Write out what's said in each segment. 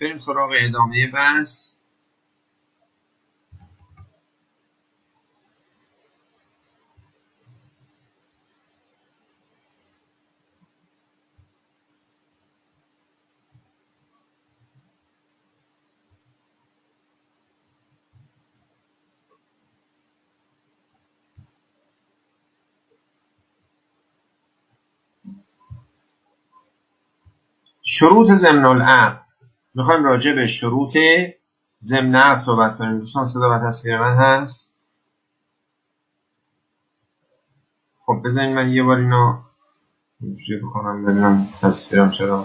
بریم سراغ ادامه بحث. شروط ضمن العقد. میخوایم راجع به شروط ضمن عقد صحبت کنیم. دوستان صدا و تصویر من هست؟ خب بذارید من یه بار اینو اینجوری بکنم ببینم تصویرم چرا.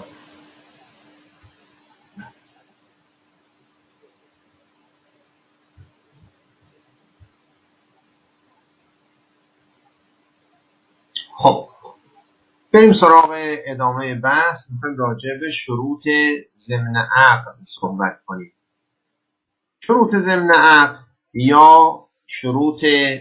خب بریم سراغ ادامه بحث. میخوایم راجع به شروط ضمن عقد صحبت کنیم. شروط ضمن عقد یا شروط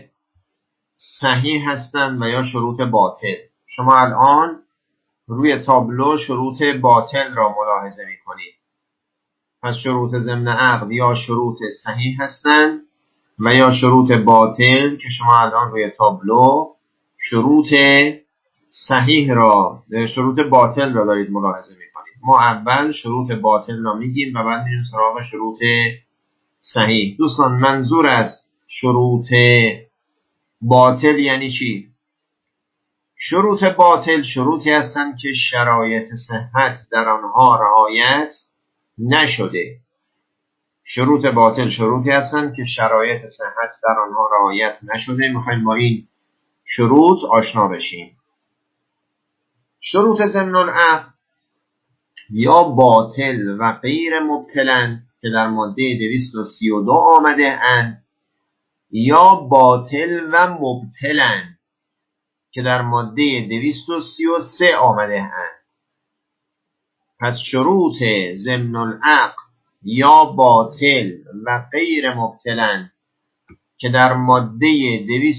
صحیح هستند و یا شروط باطل. شما الان روی تابلو شروط باطل را ملاحظه می‌کنید. پس شروط ضمن عقد یا شروط صحیح هستند و یا شروط باطل که شما الان روی تابلو شروط صحیح را شروط باطل را دارید ملاحظه می‌کنید. ما اول شروط باطل را میگیم و بعد میریم سراغ شروط صحیح. دوستان منظور از شروط باطل یعنی چی؟ شروط باطل شروطی هستند که شرایط صحت در آنها رعایت نشده. شروط باطل شروطی هستند که شرایط صحت در آنها رعایت نشده. میخوایم با این شروط آشنا بشیم. شروط ضمن العقد یا باطل و غیر مبطلند که در ماده 232 آمده اند یا باطل و مبطلند که در ماده 233 آمده اند. پس شروط ضمن العقد یا باطل و غیر مبطلند که در ماده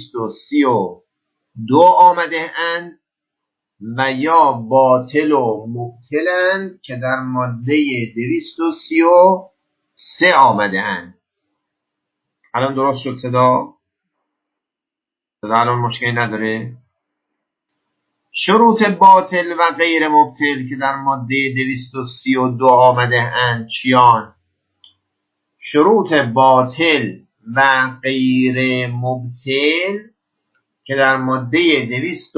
232 آمده اند و یا باطل و مبطلند که در ماده 233 آمده اند. الان درست شد صدا الان مشکلی نداره؟ شروط باطل و غیر مبطل که در ماده 232 آمده اند چیان؟ شروط باطل و غیر مبطل که در ماده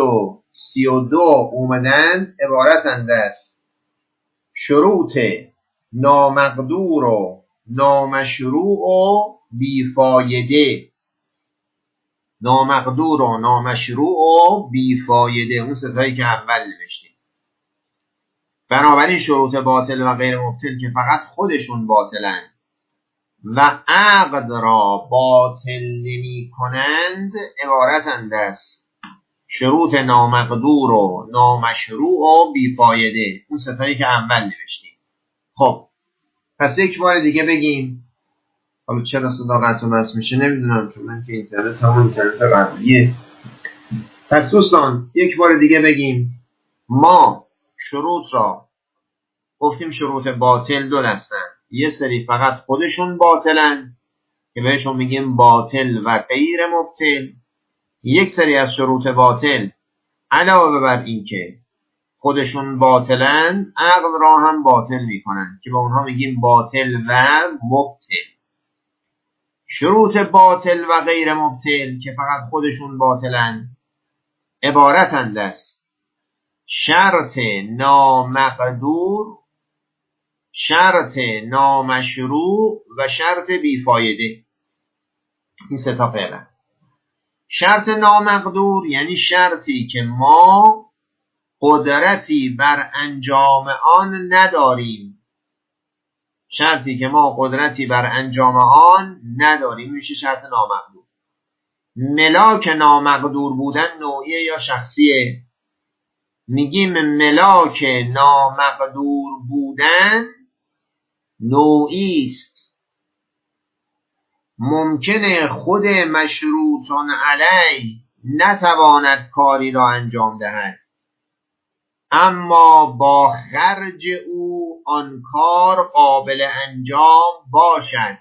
232 اومدن عبارتند از شروط نامقدور و نامشروع و بیفایده. نامقدور و نامشروع و بیفایده، اون ستایی که اول نوشتیم. بنابراین شروط باطل و غیر مبطل که فقط خودشون باطلن و عقد را باطل نمی کنند عبارتند از شروط نامقدور و نامشروع و بیفایده، اون ستایی که اول نوشتیم. خب پس یک بار دیگه بگیم. حالا چرا صدا قطع و وصل میشه نمیدونم، چون من که اینترنت همون اینترنت قبلیه. پس دوستان یک بار دیگه بگیم. ما شروط را گفتیم شروط باطل دو دستن. یه سری فقط خودشون باطلن که بهشون میگیم باطل و غیر مبطل. یک سری از شروط باطل علاوه بر این که خودشون باطلن عقل را هم باطل میکنن که به اونها میگیم باطل و مبطل. شروط باطل و غیر مبطل که فقط خودشون باطلن عبارتند از شرط نامقدور، شرط نامشروع و شرط بیفایده. این سه تا فعلا. شرط نامقدور یعنی شرطی که ما قدرتی بر انجام آن نداریم. شرطی که ما قدرتی بر انجام آن نداریم میشه شرط نامقدور. ملاک نامقدور بودن نوعیه یا شخصیه؟ میگیم ملاک نامقدور بودن نوعی است. ممکنه خود مشروطان علی نتواند کاری را انجام دهد. اما با خرج او آن کار قابل انجام باشد.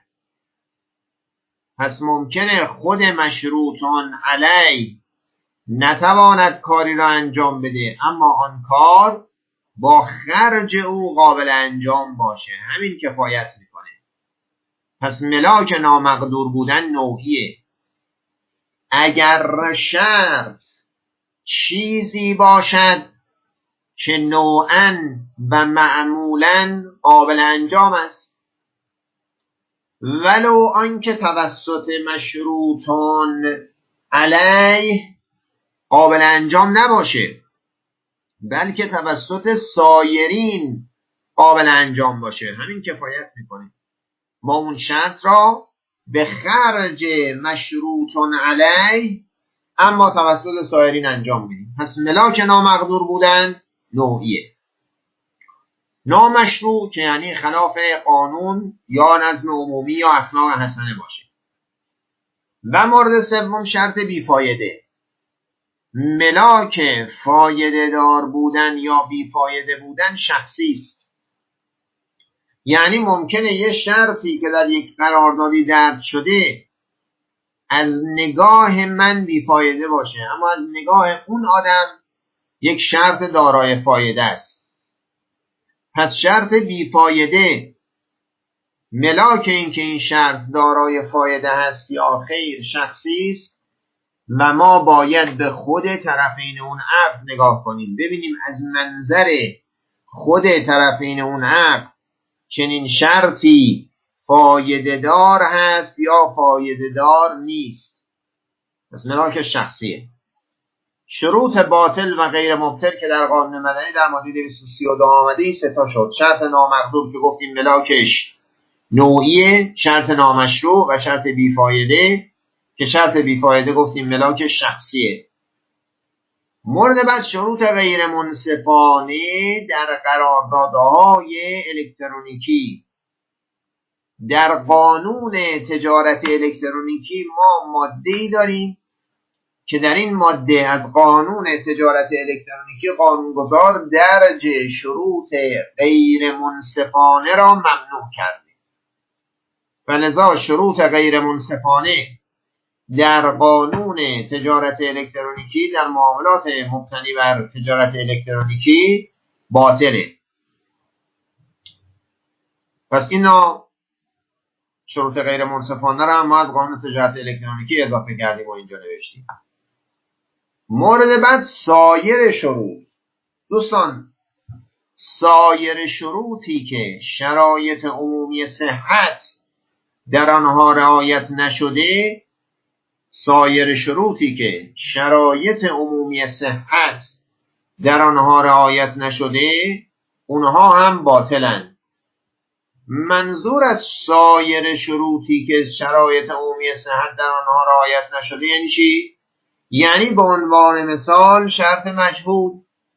پس ممکنه خود مشروطان علی نتواند کاری را انجام بده، اما آن کار با خرج او قابل انجام باشه، همین کفایت میکنه. پس ملاک نامقدور بودن نوعیه. اگر شرط چیزی باشد که نوعاً و معمولاً قابل انجام است، ولو آنکه توسط مشروطان علیه قابل انجام نباشه، بلکه توسط سایرین قابل انجام باشه، همین کفایت میکنه. ما اون شرط را به خرج مشروطان علیه اما توسط سایرین انجام میدیم. پس ملاک نامقدور بودن نوعیه. نامشروع که یعنی خلاف قانون یا نظم عمومی یا اخلاق حسنه باشه. و مورد سوم شرط بیفایده. ملاک فایده دار بودن یا بیفایده بودن شخصی است. یعنی ممکنه یه شرطی که در یک قراردادی درج شده از نگاه من بیفایده باشه، اما از نگاه اون آدم یک شرط دارای فایده است. پس شرط بیفایده ملاک این که این شرط دارای فایده هست یا خیر شخصی است و ما باید به خود طرفین اون عقد نگاه کنیم، ببینیم از منظر خود طرفین اون عقد چنین شرطی فایده دار هست یا فایده دار نیست. پس ملاک شخصیه. شروط باطل و غیر مبطل که در قانون مدنی در ماده 232 آمده 3 تا شد. شرط نامقدور که گفتیم ملاکش نوعیه، شرط نامشروع و شرط بیفایده که شرط بیفایده گفتیم ملاک شخصیه. مورد بعد شروط غیر منصفانه در قراردادهای الکترونیکی. در قانون تجارت الکترونیکی ما ماده‌ای داریم که در این ماده از قانون تجارت الکترونیکی قانونگذار درج شروط غیر منصفانه را ممنوع کرده و لذا شروط غیر منصفانه در قانون تجارت الکترونیکی در معاملات مبتنی بر تجارت الکترونیکی باطله. پس اینا شروط غیر منصفانه را ما از قانون تجارت الکترونیکی اضافه کردیم و اینجا نوشتیم. مورد بعد سایر شروط. دوستان سایر شروطی که شرایط عمومی صحت در آنها رعایت نشده، سایر شروطی که شرایط عمومی صحت در آنها رعایت نشده اونها هم باطلن. منظور از سایر شروطی که شرایط عمومی صحت در آنها رعایت نشده یعنی چی؟ یعنی به عنوان مثال شرط مجهول.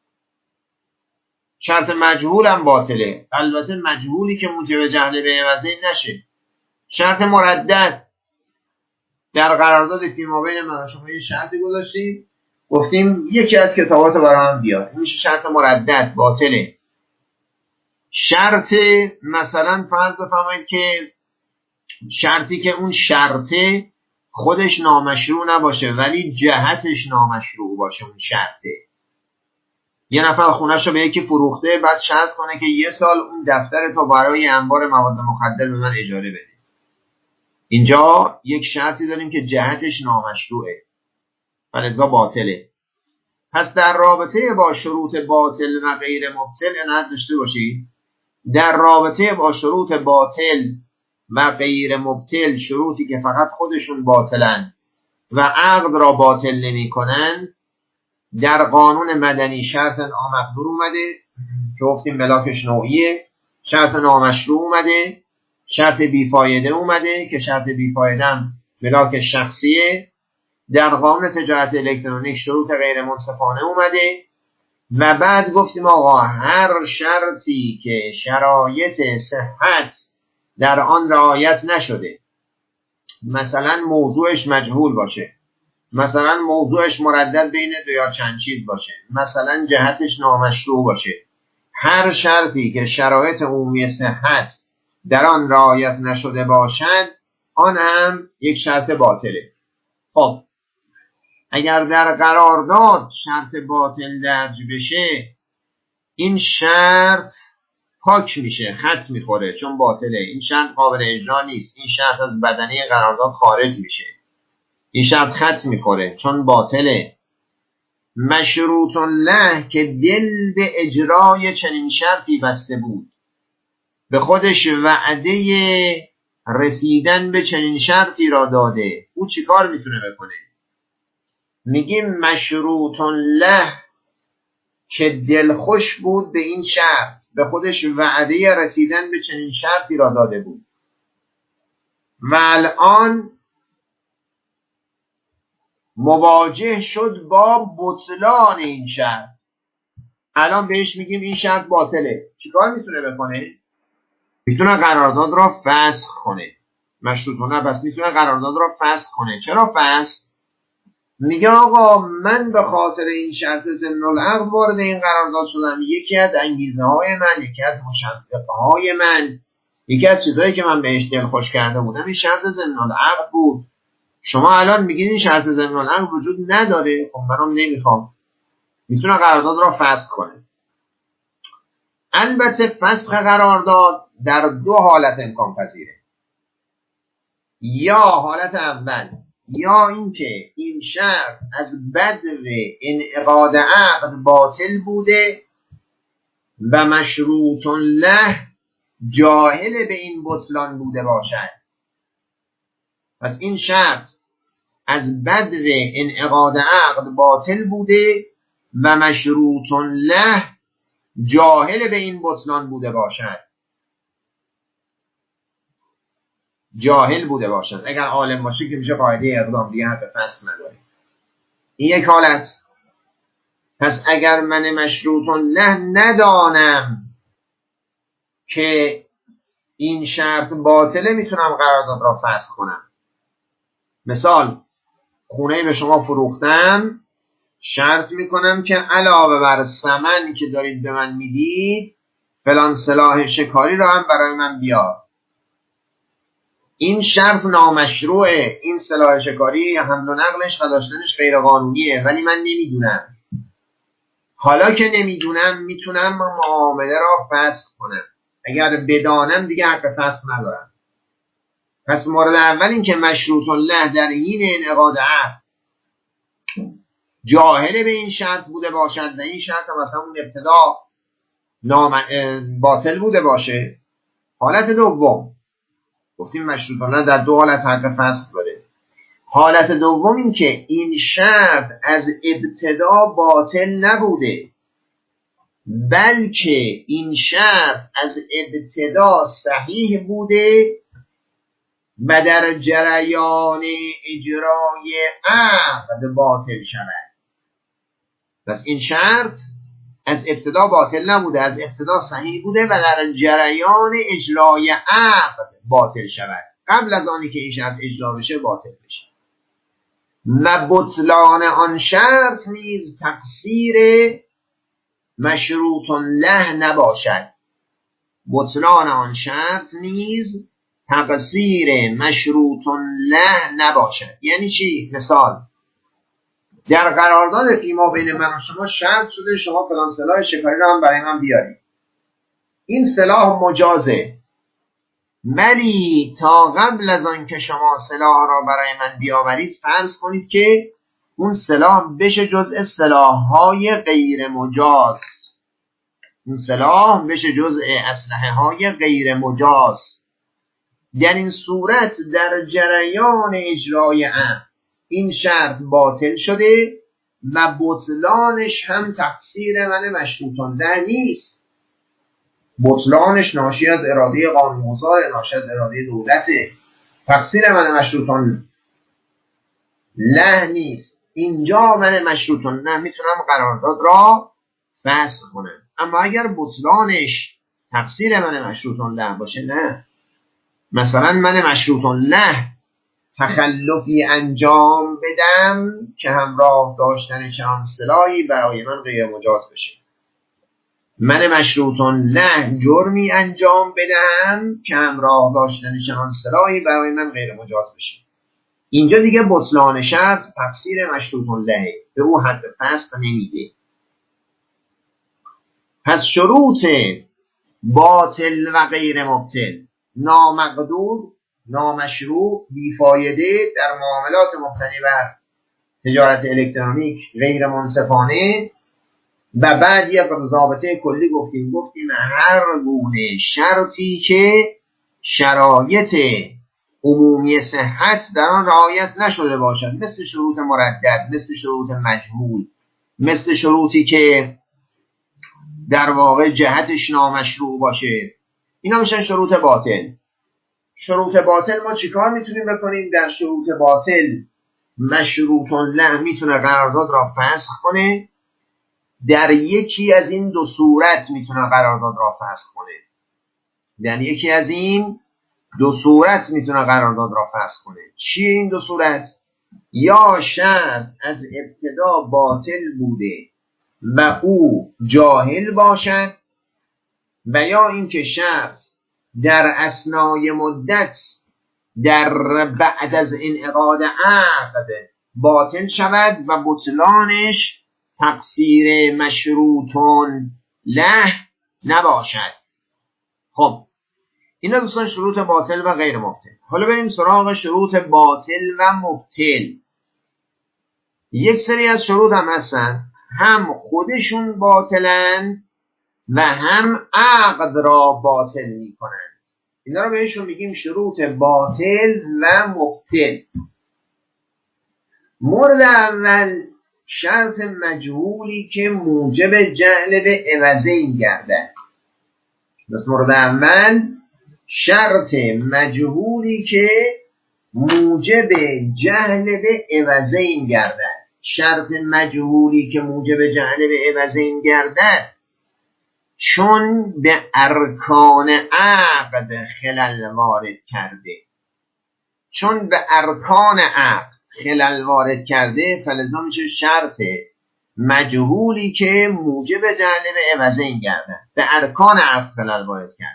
شرط مجهول هم باطله، البته مجهولی که موجب جهل به عوضه نشه. شرط مردد در قرارداد فیما بین من و شما یه شرطی گذاشتیم، گفتیم یکی از کتابات برای هم بیار، میشه شرط مردد باطله. شرط مثلا فرض بفرمایید که شرطی که اون شرطه خودش نامشروع نباشه ولی جهتش نامشروع باشه. اون شرطه یه نفر خونه‌ش رو به یکی فروخته، بعد شرط کنه که 1 سال اون دفتر تو برای انبار مواد مخدر به من اجاره بده. اینجا یک شرطی داریم که جهتش نامشروعه و لذا باطله. پس در رابطه با شروط باطل و غیر مبطل عنایت داشته باشید. در رابطه با شروط باطل و غیر مبطل، شروطی که فقط خودشون باطلن و عقد را باطل نمی کنن، در قانون مدنی شرط نامقدور اومده که گفتیم ملاکش نوعیه، شرط نامشروع اومده، شرط بیفایده اومده که شرط بیفایده هم ملاک شخصیه. در قانون تجارت الکترونیک شروط غیر منصفانه اومده و بعد گفتیم آقا هر شرطی که شرایط صحت در آن رعایت نشده، مثلا موضوعش مجهول باشه مثلا موضوعش مردد بین دو یا چند چیز باشه، مثلا جهتش نامشروع باشه. هر شرطی که شرایط عمومی صحت در آن رعایت نشده باشد آن هم یک شرط باطله. خب اگر در قرارداد شرط باطل درج بشه این شرط پاک میشه، خط میخوره چون باطله. این شرط قابل اجرا نیست، این شرط از بدنه قرارداد خارج میشه، این شرط خط میخوره چون باطله. مشروط له که دل به اجرای چنین شرطی بسته بود، به خودش وعده رسیدن به چنین شرطی را داده، او چی کار میتونه بکنه؟ میگیم مشروط له که دلخوش بود به این شرط، به خودش وعده رسیدن به چنین شرطی را داده بود و الان مواجه شد با بطلان این شرط. الان بهش میگیم این شرط باطله، چیکار میتونه بکنه؟ میتونه قرارداد را فسخ کنه. مشروطونه بس میتونه قرارداد را فسخ کنه. چرا فسخ؟ میگه آقا من به خاطر این شرط ضمن العقد وارد این قرارداد شدم، یکی از انگیزه های من، یکی از مشوقه های من، یکی از چیزهایی که من بهش دلخوش کرده بودم این شرط ضمن العقد بود. شما الان میگید این شرط ضمن العقد وجود نداره، خب منم نمیخوام. میتونه قرارداد را فسخ کنه. البته فسخ قرارداد در دو حالت امکان پذیره. یا حالت اول، یا اینکه این شرط از بدو انعقاد عقد باطل بوده و مشروط له جاهل به این بطلان بوده باشد. پس این شرط از بدو انعقاد عقد باطل بوده و مشروط له جاهل به این بطلان بوده باشد. جاهل بوده باشد. اگر عالم باشه که میشه قاعده اقدام، دیگه حق فسخ نداره. این یک حالت. پس اگر من مشروط له ندانم که این شرط باطله میتونم قرارداد را فسخ کنم. مثال خونه به شما فروختم، شرط میکنم که علاوه بر ثمنی که دارید به من میدید فلان سلاح شکاری را هم برای من بیار. این شرط نامشروعه، این سلاح شکاری حمل و نقلش و داشتنش غیر قانونیه، ولی من نمیدونم. حالا که نمیدونم میتونم معامله را فسخ کنم. اگر بدانم دیگه حق فسخ ندارم. پس مورد اول این که مشروط له در حین انعقاد عقد جاهل به این شرط بوده باشد و این شرط هم از همون ابتدا باطل بوده باشه. حالت دوم گفتیم مشروط له در دو حالت حق فسخ داره. حالت دوم این که این شرط از ابتدا باطل نبوده، بلکه این شرط از ابتدا صحیح بوده و در جریان اجرای عقد باطل شود. پس این شرط از ابتدا باطل نبوده، از ابتدا صحیح بوده و در جریان اجرای عقد باطل شود. قبل از آنی که این شرط اجرا بشه باطل بشه. و بطلان آن شرط نیز تقصیر مشروط له نباشد. بطلان آن شرط نیز تقصیر مشروط له نباشد. یعنی چی؟ مثال در قرارداد فیما بین من و شما شرط شده شما فلان سلاح شکاری را هم برای من بیارید. این سلاح مجازه، ولی تا قبل از آن که شما سلاح را برای من بیاورید فرض کنید که اون سلاح بشه جزء سلاح‌های غیر مجاز. اون سلاح بشه جزء اسلحه‌های غیر مجاز. در این صورت در جریان اجرای عقد این شرط باطل شده و بطلانش هم تقصیر من مشروط له نیست. بطلانش ناشی از اراده قانونگذار، ناشی از اراده دولته. تقصیر من مشروط له نیست. اینجا من مشروط له میتونم قرارداد را فسخ کنم. اما اگر بطلانش تقصیر من مشروط له باشه نه. مثلا من مشروط له تخلفی انجام بدم که همراه داشتن چنان سلاحی برای من غیر مجاز بشه. من مشروطون له جرمی انجام بدم که همراه داشتن چنان سلاحی برای من غیر مجاز بشه. اینجا دیگه بطلان شرط تفسیر مشروطون له به او حد فسخ نمیده. پس شروط باطل و غیر مبطل، نامقدور، نامشروع، بیفایده در معاملات مبتنی بر تجارت الکترونیک، غیر منصفانه، و بعد یه ضابطه کلی گفتیم هر گونه شرطی که شرایط عمومی صحت در آن رعایت نشده باشد، مثل شروط مردد، مثل شروط مجهول، مثل شروطی که در واقع جهتش نامشروع باشه، اینا میشن شروط باطل. شروط باطل ما چیکار میتونیم بکنیم؟ در شروط باطل مشروطون له میتونه قرارداد را فسخ کنه، در یکی از این دو صورت میتونه قرارداد را فسخ کنه. در یکی از این دو صورت میتونه قرارداد را فسخ کنه. چیه این دو صورت؟ یا شرط از ابتدا باطل بوده و او جاهل باشد، و یا اینکه شرط در اثنای مدت در بعد از انعقاد عقد باطل شود و بطلانش تقصیر مشروطون له نباشد. خب اینا دوستان شروط باطل و غیر مبطل. حالا بریم سراغ شروط باطل و مبطل. یک سری از شروط هم هستن هم خودشون باطلن و هم عقد را باطل میکنن. اینا رو بهشون میگیم شروط باطل و مبطل. مورد اول شرط مجهولی که موجب جهل به عوضین گردد. مورد اول شرط مجهولی که موجب جهل به عوضین گردد. شرط مجهولی که موجب جهل به عوضین گردد چون به ارکان عقد خلل وارد کرده. چون به ارکان عقد خلل وارد کرده فلزا میشه شرط مجهولی که موجب جهل به عوضین گردد. به ارکان عقد خلل وارد کرده.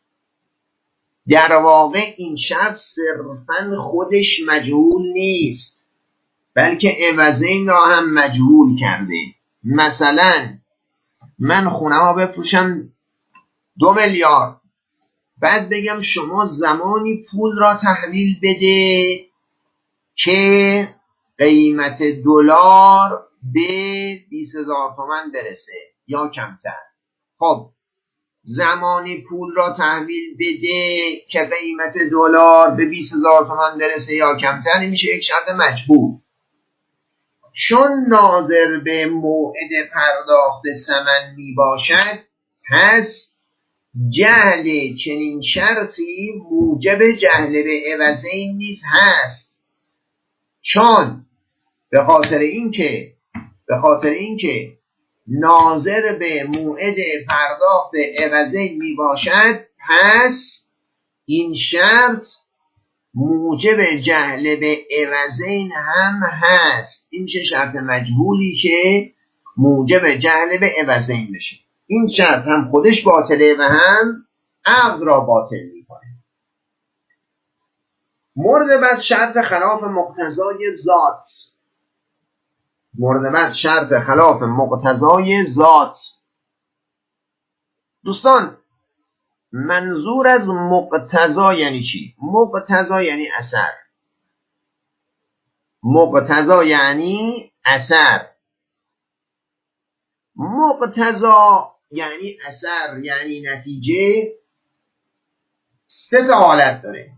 در واقع این شرط صرفاً خودش مجهول نیست، بلکه عوضین را هم مجهول کرده. مثلا من خونه‌مو بفروشم 2 میلیارد، بعد بگم شما زمانی پول را تحویل بده که قیمت دلار به 20,000 تومان برسه یا کمتر. خب زمانی پول را تحویل بده که قیمت دلار به 20,000 تومان برسه یا کمتر، این میشه یک شرط مجهول. چون ناظر به موعد پرداخت ثمن می باشد، پس جهل چنین شرطی موجب جهل به عوضین نیز هست. چون به خاطر اینکه ناظر به موعد پرداخت عوضین می باشد، پس این شرط موجب جهل به عوضین هم هست. این چه شرط مجهولی که موجب جهل به عوضین بشه. این شرط هم خودش باطله و هم عقد را باطل میکنه. مورد بعد شرط خلاف مقتضای ذات. دوستان منظور از مقتضا یعنی چی؟ مقتضا یعنی اثر. مقتضا یعنی اثر یعنی نتیجه. 3 حالت داره: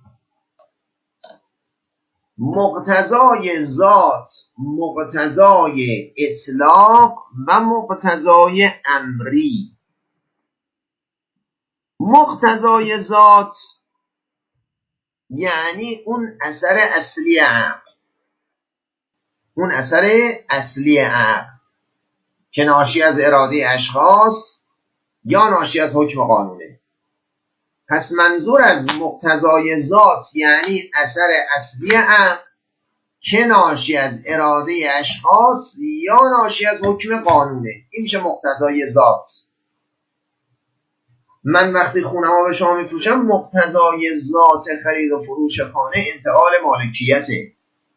مقتضای ذات، مقتضای اطلاق و مقتضای امری. مقتضای ذات یعنی اون اثر اصلی عقل که ناشی از اراده اشخاص یا ناشی از حکم قانونه. پس منظور از مقتضای ذات یعنی اثر اصلی عقل که ناشی از اراده اشخاص یا ناشی از حکم قانونه. این میشه مقتضای ذات. من وقتی خونه‌مو به شما میفروشم، مقتضای ذات خرید و فروش خانه انتقال مالکیته.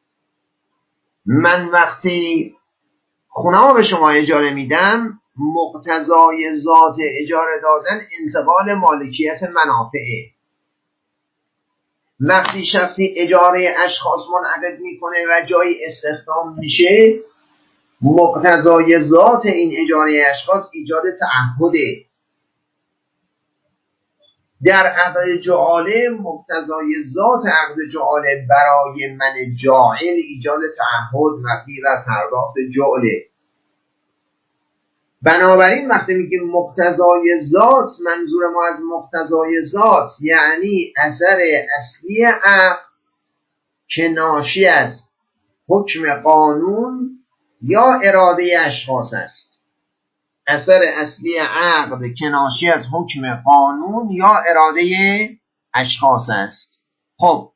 من وقتی خونه‌مو به شما اجاره میدم، مقتضای ذات اجاره دادن انتقال مالکیت منافعه. وقتی شخصی اجاره اشخاص منعقد میکنه و جایی استخدام میشه، مقتضای ذات این اجاره اشخاص ایجاد تعهده. در عقد جعاله مقتضای ذات عقد جعاله برای من جاعل ایجاد تعهد مبنی بر پرداخت جعله. بنابراین وقتی میگیم مقتضای ذات، منظور ما از مقتضای ذات یعنی اثر اصلی عقد که ناشی از حکم قانون یا اراده اشخاص است. اثر اصلی عقد که ناشی از حکم قانون یا اراده اشخاص است. خب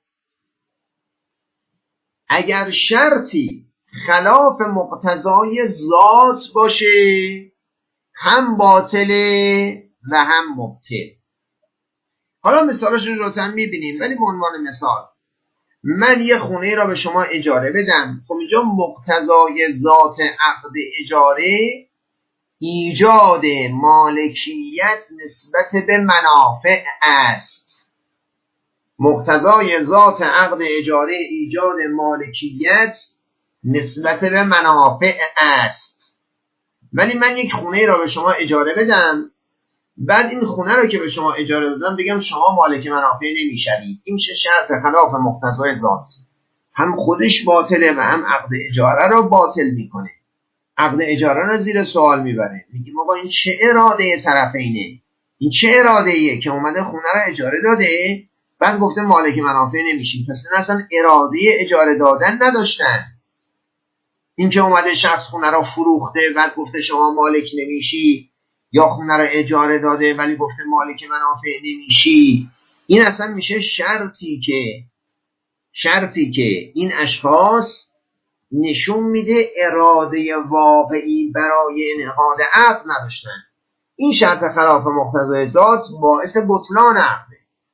اگر شرطی خلاف مقتضای ذات باشه، هم باطله و هم مبطل. حالا مثالش رو لطفاً میبینیم، ولی به عنوان مثال من یه خونه را به شما اجاره بدم. خب اینجا مقتضای ذات عقد اجاره ایجاد مالکیت نسبت به منافع است. مقتضای ذات عقد اجاره ایجاد مالکیت نسبت به منافع است. ولی من یک خونه را به شما اجاره بدم، بعد این خونه را که به شما اجاره دادم بگم شما مالک منافع نمیشوید. این میشه شرط خلاف مقتضای ذات. هم خودش باطله و هم عقد اجاره را باطل میکنه. عقد اجاره را زیر سوال میبره. میگیم آقا این چه اراده طرفینه؟ این چه اراده ایه که اومده خونه را اجاره داده بعد گفته مالک منافع نمیشید؟ پس این اصلا اراده اجاره دادن نداشتن. این که اومده شخص خونه را فروخته بعد گفته شما مالک نمیشی، یا خونه را اجاره داده ولی گفته مالک منافع نمیشی، این اصلا میشه شرطی که این اشخاص نشون میده اراده واقعی برای انعقاد عقد نداشتن. این شرط خلاف مقتضای ذات باعث بطلان عقده.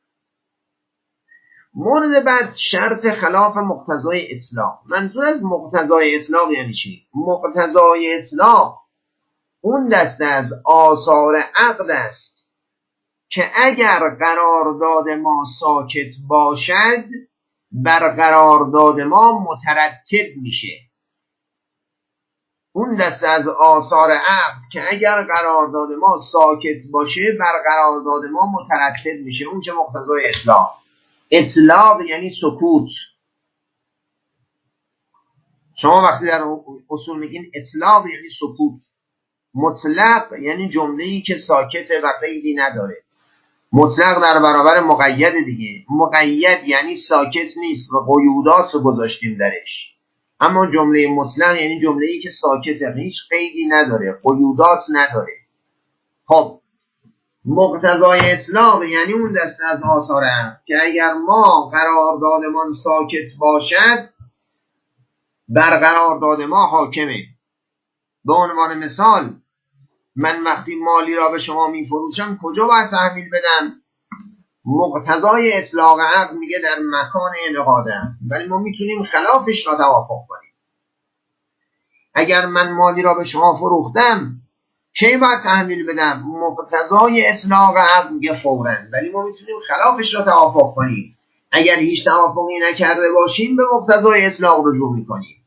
مورد بعد شرط خلاف مقتضای اطلاق. منظور از مقتضای اطلاق یعنی چی؟ مقتضای اطلاق اون دسته از آثار عقد است که اگر قرارداد ما ساکت باشد بر قرارداد ما مترتب میشه. اون دسته از آثار عقد که اگر قرارداد ما ساکت باشه بر قرارداد ما مترتب میشه. اون که مقتضای اطلاق یعنی سکوت. شما وقتی در اصول میگین اطلاق یعنی سکوت. مطلق یعنی جمله‌ای که ساکته و قیدی نداره. مطلق در برابر مقید دیگه. مقید یعنی ساکت نیست و قیودات رو گذاشتیم درش. اما جمله مطلق یعنی جمله‌ای که ساکته، هیچ قیدی نداره، قیودات نداره. خب مقتضای اطلاق یعنی اون دسته از آثار عقد که اگر ما قراردادمان ساکت باشد بر قرارداد ما حاکمه. به عنوان مثال من وقتی مالی را به شما میفروشم کجا باید تحویل بدم؟ مقتضای اطلاق عقد میگه در مکان انعقادم، ولی ما میتونیم خلافش را توافق کنیم. اگر من مالی را به شما فروختم کی باید تحویل بدم؟ مقتضای اطلاق عقد میگه فوراً، ولی ما میتونیم خلافش را توافق کنیم. اگر هیچ توافقی نکرده باشیم به مقتضای اطلاق رجوع میکنیم.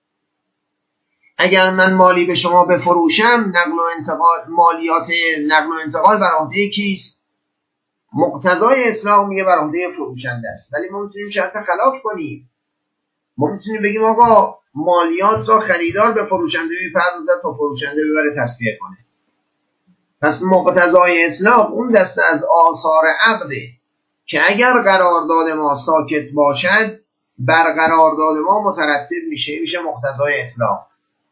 اگر من مالی به شما بفروشم مالیات نقل و انتقال بر عهده کیست؟ مقتضای اطلاق میگه بر عهده فروشنده است، ولی ما میتونیم شرط خلاف کنیم. ما میتونیم بگیم آقا مالیات را خریدار به فروشنده میپردازد تا فروشنده ببره تصفیه کنه. پس مقتضای اطلاق اون دسته از آثار عقده که اگر قرارداد ما ساکت باشد بر قرارداد ما مترتب میشه مقتضای اطلاق.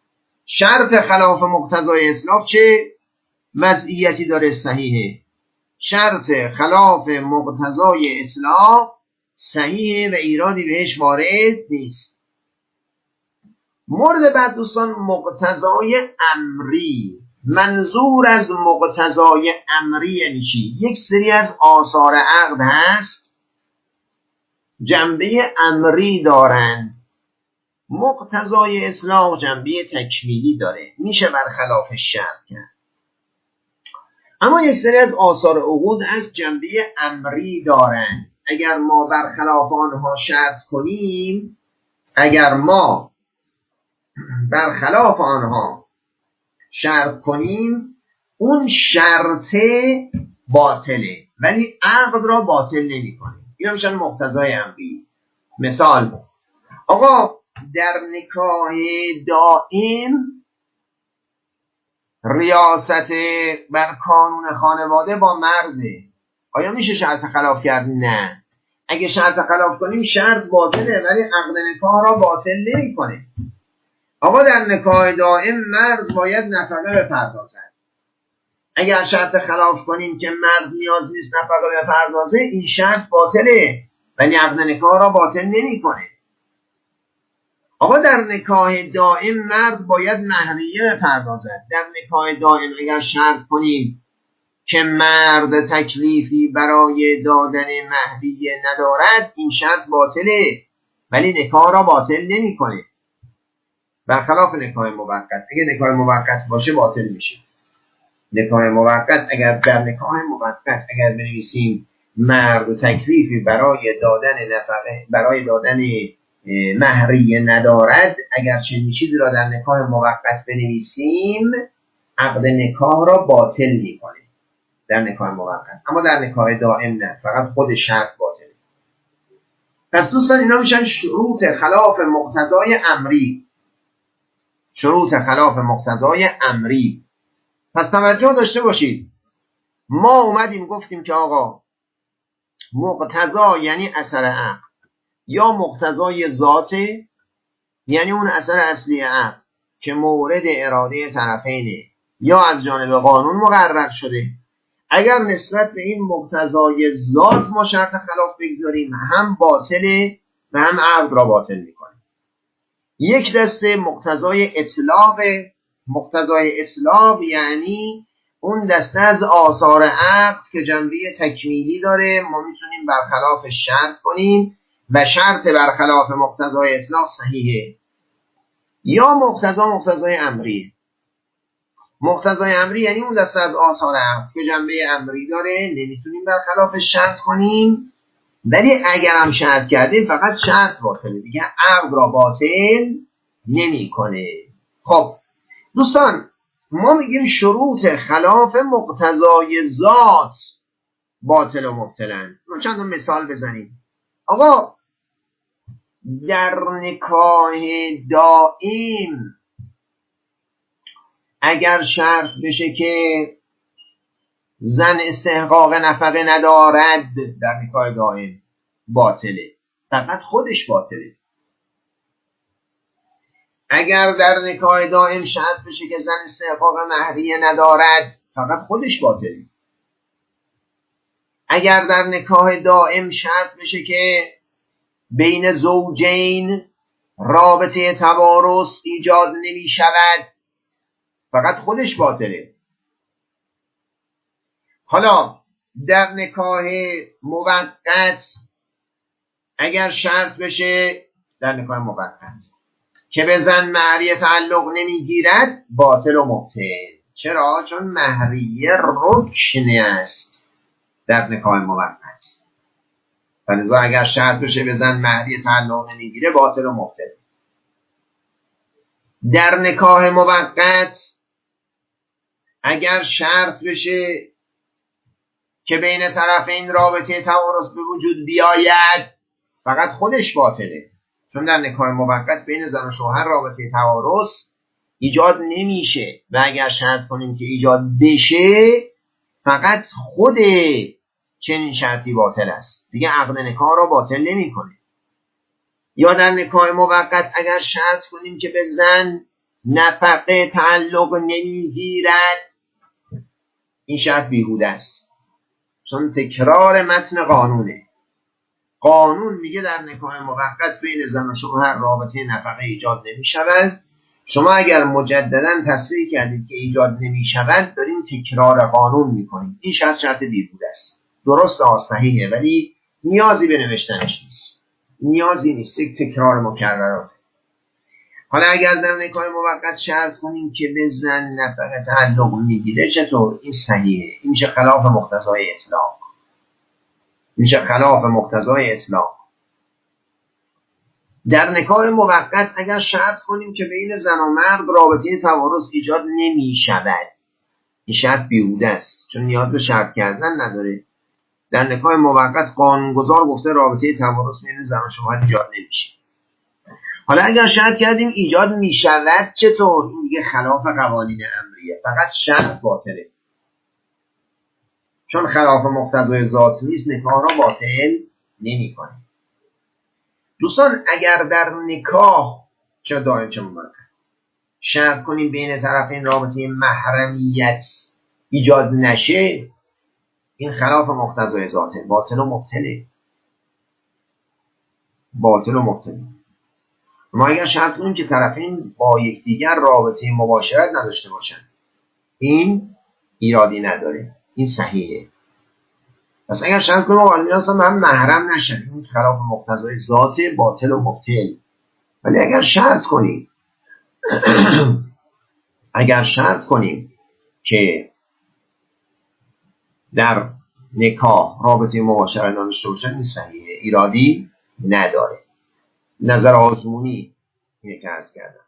شرط خلاف مقتضای اطلاق چه وضعیتی داره؟ صحیحه. شرط خلاف مقتضای اطلاق صحیحه و ایرادی بهش وارد نیست. مورد بعد دوستان مقتضای امری. منظور از مقتضای امری یعنی چی؟ یک سری از آثار عقد هست جنبه امری دارند، مقتضای اطلاق جنبه تکمیلی داره، میشه برخلاف شرط کرد. اما یک سری از آثار عقود از جنبه امری دارند، اگر ما برخلاف آنها شرط کنیم، اگر ما برخلاف آنها شرط کنیم اون شرط باطله ولی عقد را باطل نمی کنه. اینا میشن مقتضای امری. مثال آقا در نکاح دائم ریاست بر کانون خانواده با مرده، آیا میشه شرط خلاف کرد؟ نه. اگه شرط خلاف کنیم شرط باطله ولی عقد نکاح را باطل نمی کنه. آقا در نکاح دائم مرد باید نفقه بپردازد، اگر شرط خلاف کنیم که مرد نیاز نیست نفقه بپردازه این شرط باطله ولی عقد نکاح را باطل نمی کنه. آقا در نکاح دائم مرد باید مهریه بپردازد، در نکاح دائم اگر شرط کنیم که مرد تکلیفی برای دادن مهریه ندارد این شرط باطله ولی نکاح را باطل نمی کنه. برخلاف نکاح موقت، اگر نکاح موقت باشه باطل میشه. نکاح موقت اگر در نکاح موقت اگر بنویسیم مرد تکلیفی برای دادن نفقه برای دادن مهریه ندارد، اگر چنین چیزی را در نکاح موقت بنویسیم عقد نکاح را باطل میکنه در نکاح موقت، اما در نکاح دائم نه، فقط خود شرط باطله. پس دوستان اینا میشن شروط خلاف مقتضای امری. شروط خلاف مقتضای امری. پس توجه داشته باشید، ما اومدیم گفتیم که آقا مقتضا یعنی اثر عقل، یا مقتضای ذاته یعنی اون اثر اصلی عقل که مورد اراده طرفینه یا از جانب قانون مقرر شده. اگر نسبت به این مقتضای ذات ما شرط خلاف بگذاریم هم باطله و هم عقد را باطل میکنه. یک دسته مقتضای اطلاق. مقتضای اطلاق یعنی اون دسته از آثار عقد که جنبه تکمیلی داره، ما میتونیم برخلاف شرط کنیم و شرط برخلاف مقتضای اطلاق صحیحه. یا مقتضای امری. مقتضای امری یعنی اون دسته از آثار عقد که جنبه امری داره، نمیتونیم برخلاف شرط کنیم ولی اگر هم شرط کردیم فقط شرط باطله دیگه، عقد را باطل نمیکنه. خب دوستان ما میگیم شروط خلاف مقتضای ذات باطل و مبطلن. ما چند مثال بزنیم. آقا در نکاح دائم اگر شرط بشه که زن استحقاق نفقه ندارد در نکاح دائم باطله، فقط خودش باطله. اگر در نکاح دائم شرط بشه که زن استحقاق مهریه ندارد فقط خودش باطله. اگر در نکاح دائم شرط بشه که بین زوجین رابطه توارث ایجاد نمی شود فقط خودش باطله. حالا در نکاح موقت اگر شرط بشه در نکاح موقت که به زن مهریه تعلق نمیگیرد باطل و مبطل. چرا؟ چون مهریه رکن است در نکاح موقت. ولی اگر شرط بشه به زن مهریه تعلق نمیگیره باطل و مبطل. در نکاح موقت اگر شرط بشه که بین طرفین رابطه توارث به وجود بیاید فقط خودش باطله، چون در نکاح موقت بین زن و شوهر رابطه توارث ایجاد نمیشه و اگر شرط کنیم که ایجاد بشه فقط خود چنین شرطی باطل است دیگه، عقد نکاح را باطل نمیکنه. یا در نکاح موقت اگر شرط کنیم که به زن نفقه تعلق نمیگیرد این شرط بیهوده است چون تکرار متن قانونه. قانون میگه در نکاح موقت بین زن و شوهر رابطه نفقه ایجاد نمی شود. شما اگر مجددا تصریح کردید که ایجاد نمی شود، داریم تکرار قانون میکنیم. این شرط بیهوده است. درست صحیحه، ولی نیازی به نوشتنش نیست. نیازی نیست، یک تکرار مکررات. حالا اگر در نکاح موقت شرط کنیم که به زن نفقه تعلق میگیره، چطور؟ این صحیحه. این میشه خلاف مقتضای اطلاق. در نکاح موقت اگر شرط کنیم که بین زن و مرد رابطه توارث ایجاد نمی شود، این شرط بیهوده است، چون نیاز به شرط کردن نداره. در نکاح موقت قانونگذار گفته رابطه توارث بین زن و شوهر ایجاد نمیشه. حالا اگر شرط کردیم ایجاد می شود، چطور؟ این دیگه خلاف قوانین امریه، فقط شرط باطله. چون خلاف مقتضای ذات نیست، نکاح را باطل نمی کنه. دوستان اگر در نکاح چه دائم چه موقت شرط کنیم بین طرفین رابطه محرمیت ایجاد نشه، این خلاف مقتضای ذاته، باطل و مبطله. ما اگر شرط کنیم که طرفین با یکدیگر رابطه مباشرت نداشته باشن، این ایرادی نداره، این صحیحه. پس اگر شرط کنیم آقایون اصلا هم محرم نشن، این خلاف مقتضای ذاته، باطل و مبطل. ولی اگر شرط کنیم که در نکاح رابطه مباشرت نداشته باشن، این صحیحه، ایرادی نداره. نظر آزمونی اینه که عرض کردم.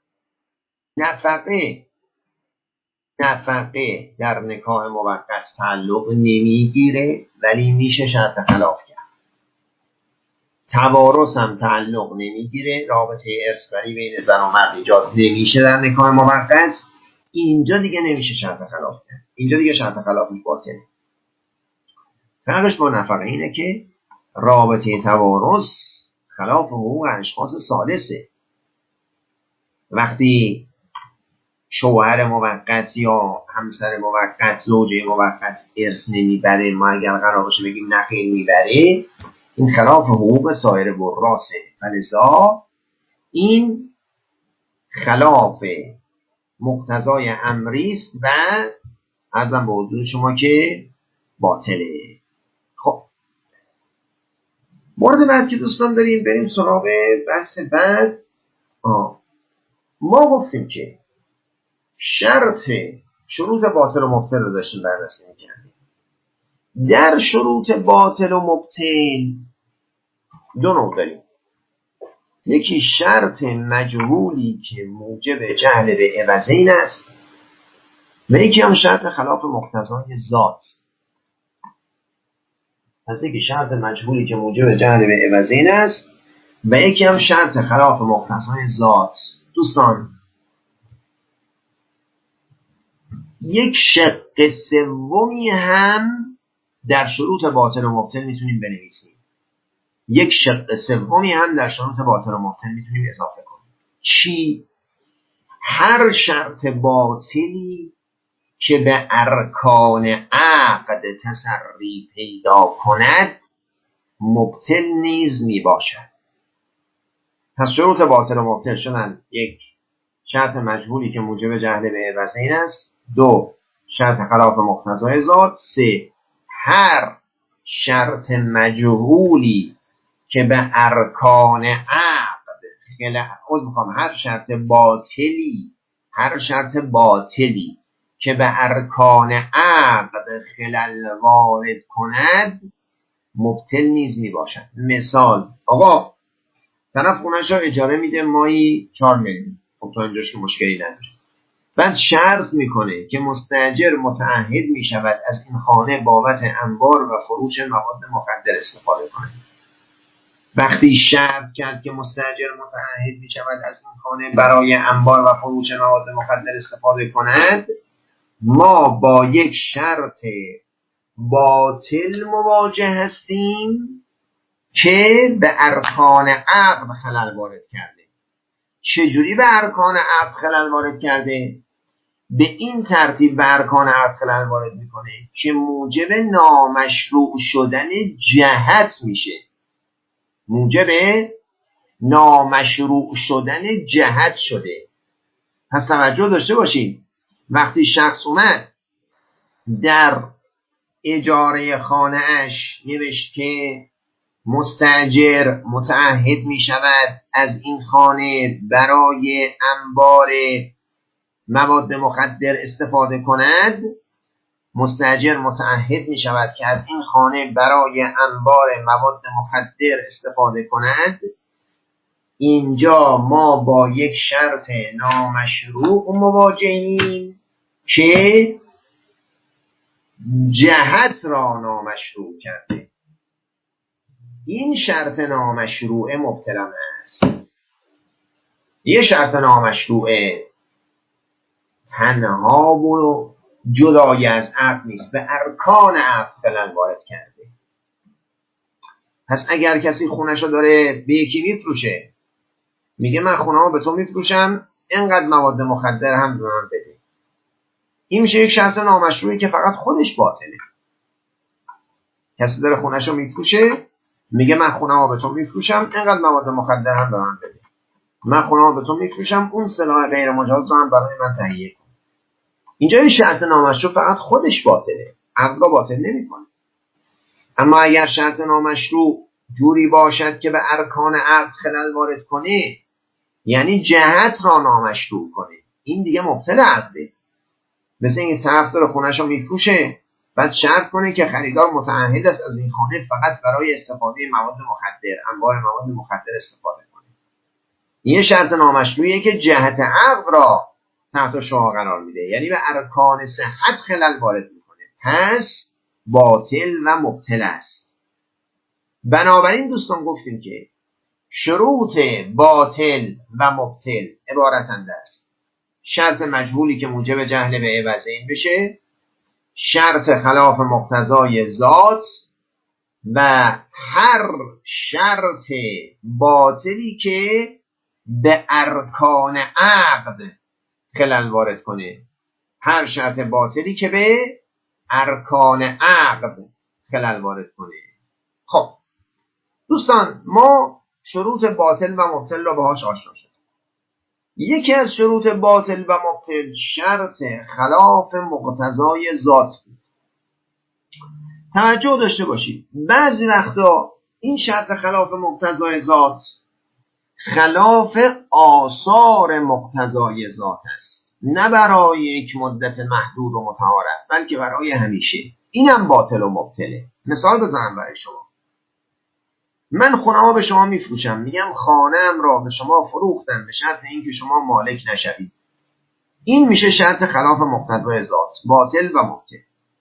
نفقه در نکاح موقت تعلق نمیگیره، ولی میشه شرط خلاف کرد. توارث هم تعلق نمیگیره، رابطه ارث بین زن و مرد ایجاد نمیشه در نکاح موقت. اینجا دیگه نمیشه شرط خلاف کرد، اینجا دیگه شرط خلافی باطله. فرقش با نفقه اینه که رابطه توارث خلاف حقوق اشخاص ثالثه. وقتی شوهر موقت یا همسر موقت، زوجه موقت ارث نمیبره، ما اگر قرار باشه بگیم نخیر میبره، این خلاف حقوق سایر ورثه. فلذا این خلاف مقتضای امری است و عرضم به حضور شما که باطله. خب مورد بعد که دوستان داریم بریم سراغ بحث بعد. ما گفتیم که شروط باطل و مبطل رو داشتیم بررسی می‌کردیم. در شروط باطل و مبطل دو نوع داریم. یکی شرط مجهولی که موجب جهل به عوضین است و یکی هم شرط خلاف مقتضای ذات. پس یکی شرط مجهولی که موجب جهل به عوضین است و یکی هم شرط خلاف مقتضای ذات. دوستان یک شق سومی هم در شروط باطل و مبطل میتونیم بنویسیم. یک شق سومی هم در شروط باطل و مبطل میتونیم اضافه کنیم. چی؟ هر شرط باطلی که به ارکان عقد تسری پیدا کند مبطل نیز می باشد. پس شروط باطل و مبطل شدن: یک، شرط مجهولی که موجب جهل به عوضین است. دو، شرط خلاف مقتضای ذات. سه، هر شرط مجهولی که به ارکان عقد هر شرط باطلی که به ارکان عقد خلل وارد کند مبطل نیز می باشد. مثال: آقا طرف خونه‌شو اجاره میده ماهی 4 میلیون. خب تا اینجاش که مشکلی نداره. بعد شرط میکنه که مستاجر متعهد میشود از این خانه بابت انبار و فروش مواد مخدر استفاده کنه. وقتی شرط کرد که مستاجر متعهد میشود از این خانه برای انبار و فروش مواد مخدر استفاده کند، ما با یک شرط باطل مواجه هستیم که به ارکان عقد خلل وارد کرده. چجوری به ارکان عقد خلل وارد کرده؟ به این ترتیب به ارکان عقد خلل وارد میکنه که موجب نامشروع شدن جهت میشه. موجب نامشروع شدن جهت شده. پس توجه داشته باشید، وقتی شخص اومد در اجاره خانه اش نوشت که مستاجر متعهد می شود از این خانه برای انبار مواد مخدر استفاده کند، مستاجر متعهد می شود که از این خانه برای انبار مواد مخدر استفاده کند، اینجا ما با یک شرط نامشروع مواجهیم که جهت را نامشروع کرده. این شرط نامشروع مبتلم است. یه شرط نامشروع تنها و جدای از عقد نیست، به ارکان عقد خلل وارد کرده. پس اگر کسی خونه‌شو داره به یکی میفروشه، میگه من خونه‌مو به تو میفروشم، اینقدر مواد مخدر هم به من بده، این میشه یک شرط نامشروعی که فقط خودش باطله. کسی داره خونه‌شو میفروشه، میگه من خونه‌مو به تو میفروشم، اینقدر مواد مخدر هم به من بده. من خونه‌مو به تو میفروشم، اون سلاح غیر مجاز رو هم برای من تهیه کن. اینجا این شرط نامشروع فقط خودش باطله، عقد را باطل نمی‌کنه. اما اگر شرط نامشروع جوری باشد که به ارکان عقد خلل وارد کنه، یعنی جهت را نامشروع کنه، این دیگه مبطل عقده. مثل این طرف داره خونه‌شو میفروشه، بعد شرط کنه که خریدار متعهد است از این خانه فقط برای استفاده مواد مخدر، انواع مواد مخدر استفاده کنه. این شرط نامشروعیه که جهت عقد را تحت شعاع قرار میده، یعنی به ارکان صحت خلل وارد میکنه، پس باطل و مبطل است. بنابراین دوستان گفتیم که شروط باطل و مبطل عبارتند است: شرط مجهولی که موجب جهل به عوضین بشه، شرط خلاف مقتضای ذات، و هر شرط باطلی که به ارکان عقد خلل وارد کنه. هر شرط باطلی که به ارکان عقد خلل وارد کنه. خب دوستان، ما شروط باطل و مبطل را باهاش آشنا شدیم. یکی از شروط باطل و مبطل شرط خلاف مقتضای ذات بود. توجه داشته باشید، بعضی وقتا این شرط خلاف مقتضای ذات خلاف آثار مقتضای ذات است، نه برای یک مدت محدود و متعارف، بلکه برای همیشه. اینم باطل و مبطله. مثال بزنم برای شما. من خونه‌ها به شما میفروشم، میگم خانه‌ام را به شما فروختم به شرط اینکه شما مالک نشوید. این میشه شرط خلاف مقتضای ذات، باطل و مبطل.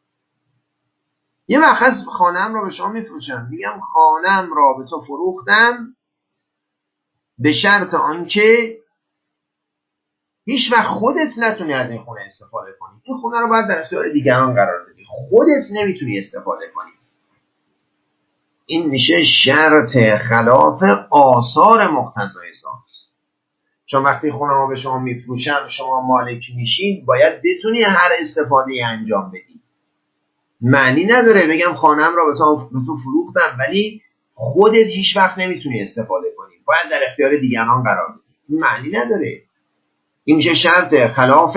یه وقت خانه‌ام را به شما میفروشم، میگم خانه‌ام را به تو فروختم به شرط آنکه هیچ وقت خودت نتونی از این خونه استفاده کنی. این خونه رو باید در اختیار دیگران قرار بدی، خودت نمیتونی استفاده کنی. این میشه شرط خلاف آثار مقتضای ذات. چون وقتی خونه رو به شما میفروشم، شما مالک میشید، باید بتونی هر استفاده انجام بدی. معنی نداره بگم خانه‌ام را به تو فروختم ولی خودت هیچ وقت نمیتونی استفاده کنی، باید در اختیار دیگران قرار بدی. این معنی نداره. این میشه شرط خلاف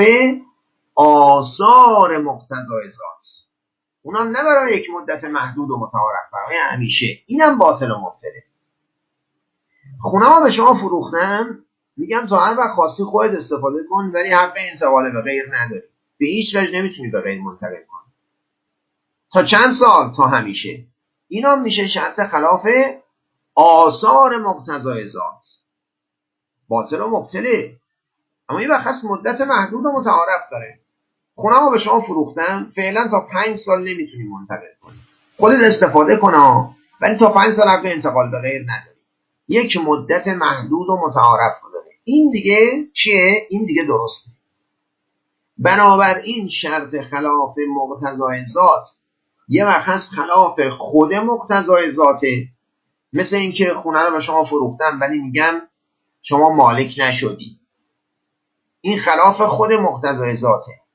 آثار مقتضای ذات، اونم نه برای یک مدت محدود و متعارف، برای همیشه. اینم باطل و مبطله. خونه ها به شما فروختم، میگم تا هر وقت خواستی خودت استفاده کن، ولی حق انتقال به غیر نداری، به هیچ وجه نمیتونی به غیر منتقل کنی. تا چند سال؟ تا همیشه. اینم میشه شرط خلاف آثار مقتضای ذات، باطل و مبطله. اما این وقت مدت محدود و متعارف داره. خونه ها به شما فروختم، فعلا تا 5 سال نمیتونی منتقل کنی، خودت استفاده کنه، ولی تا 5 سال حق انتقال به غیر نداری. یک مدت محدود و متعارف داره. این دیگه چیه؟ این دیگه درسته. بنابراین شرط خلاف مقتضای ذات یه وقت خلاف خود مقتضای ذاته. مثل اینکه خونه رو به شما فروختم ولی میگم شما مالک نشدی. این خلاف خود مقتضای ذاته.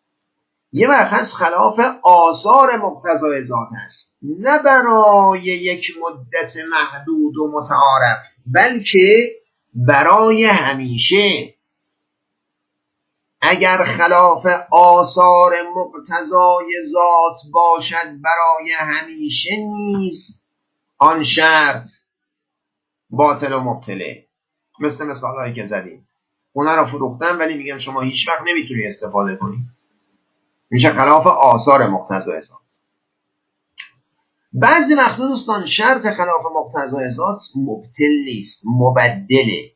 یه وقت هست خلاف آثار مقتضای ذات است، نه برای یک مدت محدود و متعارف، بلکه برای همیشه. اگر خلاف آثار مقتضای ذات باشد برای همیشه نیست، آن شرط باطل و مبطله. مثل مثالهایی که زدیم، اونا رو فروختن ولی میگن شما هیچ وقت نمیتونی استفاده کنی، میشه خلاف آثار مقتضای ذات. بعضی وقتا دوستان شرط خلاف مقتضای ذات مبطل نیست، مبدله.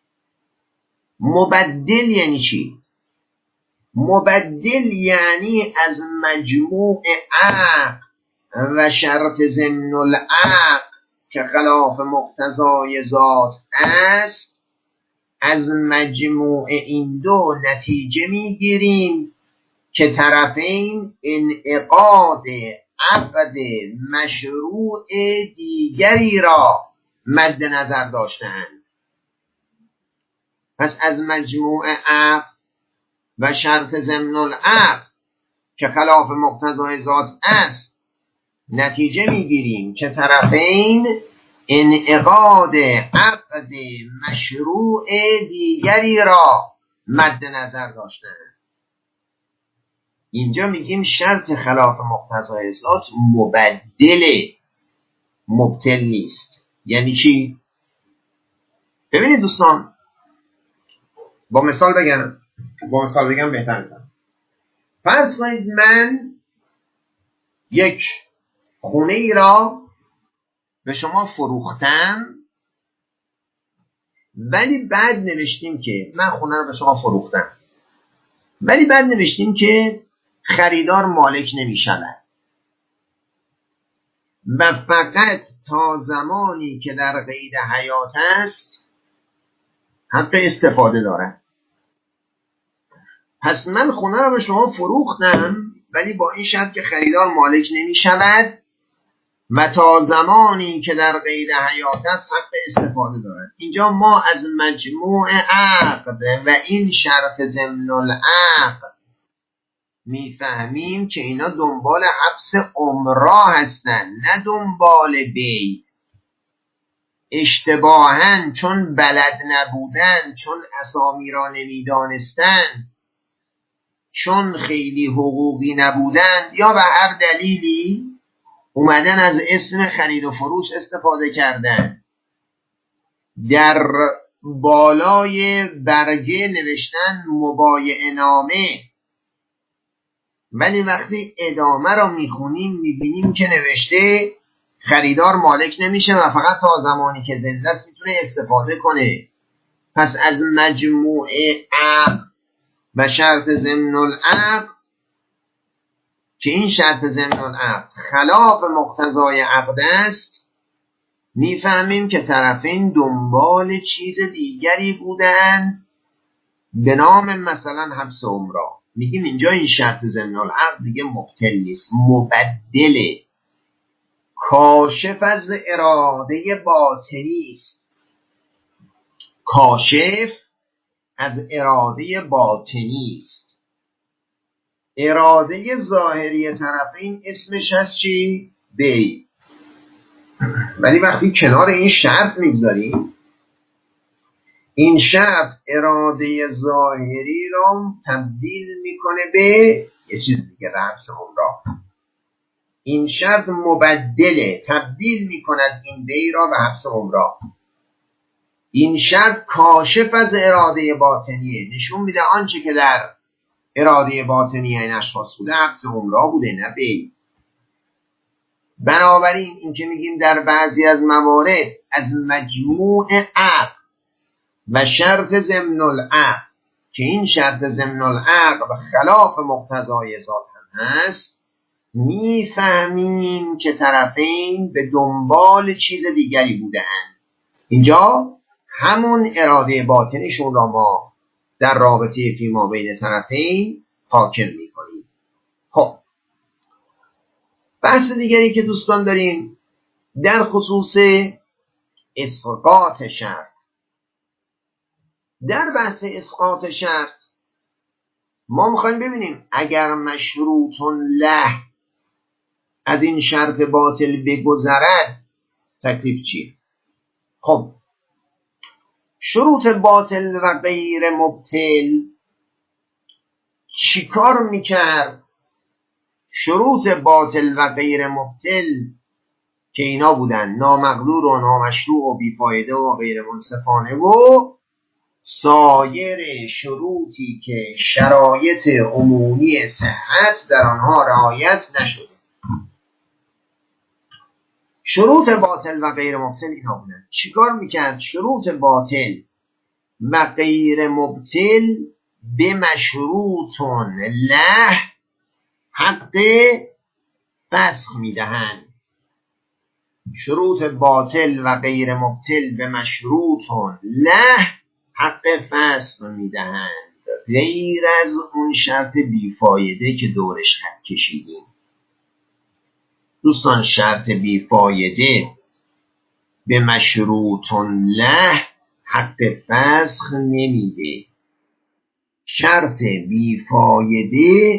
مبدل یعنی چی؟ مبدل یعنی از مجموع عقل و شرط ضمن العقل که خلاف مقتضای ذات است، از مجموع این دو نتیجه میگیریم که طرفین انعقاد عقد مشروع دیگری را مد نظر داشتند. پس از مجموع عقد و شرط ضمن العقد که خلاف مقتضای ذات است نتیجه میگیریم که طرفین انعقاد عقد مشروع دیگری را مد نظر داشتند. اینجا میگیم شرط خلاف مقتضای ذات مبدله، مبطل نیست. یعنی چی؟ ببینید دوستان، با مثال بگم بهتر می‌کنم. فرض کنید من یک خونه ای را به شما فروختم، ولی بعد نوشتیم که من خونه رو به شما فروختم، ولی بعد نوشتیم که خریدار مالک نمی شود و فقط تا زمانی که در قید حیات است حق استفاده دارد. پس من خونه رو به شما فروختم ولی با این شرط که خریدار مالک نمی شود و تا زمانی که در قید حیات است حق استفاده دارد. اینجا ما از مجموع عقد و این شرط ضمن العقد میفهمیم که اینا دنبال حبس عمرا هستن، نه دنبال بی. اشتباهاً چون بلد نبودن، چون اسامی را نمیدانستن، چون خیلی حقوقی نبودن یا به هر دلیلی اومدن از اسم خرید و فروش استفاده کردن، در بالای برگه نوشتن مبایعه نامه، ولی وقتی ادامه رو میخونیم میبینیم که نوشته خریدار مالک نمیشه و فقط تا زمانی که زنده است میتونه استفاده کنه. پس از مجموع عقد و شرط ضمن العقد که این شرط ضمن العقد خلاف مقتضای عقد است، میفهمیم که طرفین دنبال چیز دیگری بودند به نام مثلا حبس عمرا. میگیم اینجا این شرط ضمن العقد دیگه مبطل نیست، مبدله، کاشف از اراده باطنی است. کاشف از اراده باطنی است. اراده ظاهری طرفین اسمش هست چی؟ بی. ولی وقتی کنار این شرط میگذاریم، این شرط اراده ظاهری را تبدیل میکنه به یه چیز دیگه، حبس عمرا. این شرط مبدله، تبدیل میکند این بی را به حبس عمرا. این شرط کاشف از اراده باطنیه، نشون میده آنچه که در اراده باطنی این اشخاص بوده حبس عمرا بوده، نه بی. بنابراین این که میگیم در بعضی از موارد از مجموع عقد و شرط ضمن العقد که این شرط ضمن العقد و خلاف مقتضای ذات هم هست، میفهمیم که طرفین به دنبال چیز دیگری بودند. اینجا همون اراده باطنیشون را ما در رابطه فیما بین طرفین حاکم میکنیم. خب بحث دیگری که دوستان داریم در خصوص اسقاط شرط. در بحث اسقاط شرط ما میخوایم ببینیم اگر مشروط له از این شرط باطل بگذرد تکلیف چیه. خب شروط باطل و غیر مبطل چیکار میکرد؟ شروط باطل و غیر مبطل که اینا بودن نامقدور و نامشروع و بیفایده و غیر منصفانه و سایر شروطی که شرایط عمومی صحت در آنها رعایت نشده. شروط باطل و غیر مبطل اینا بودن. چیکار میکرد؟ شروط باطل و غیر مبطل به مشروط له حق فسخ میدهند. شروط باطل و غیر مبطل به مشروط له حق فسخ میدهند، غیر از اون شرط بیفایده که دورش خط کشیدیم. دوستان شرط بیفایده به مشروط له حق فسخ نمیده. شرط بیفایده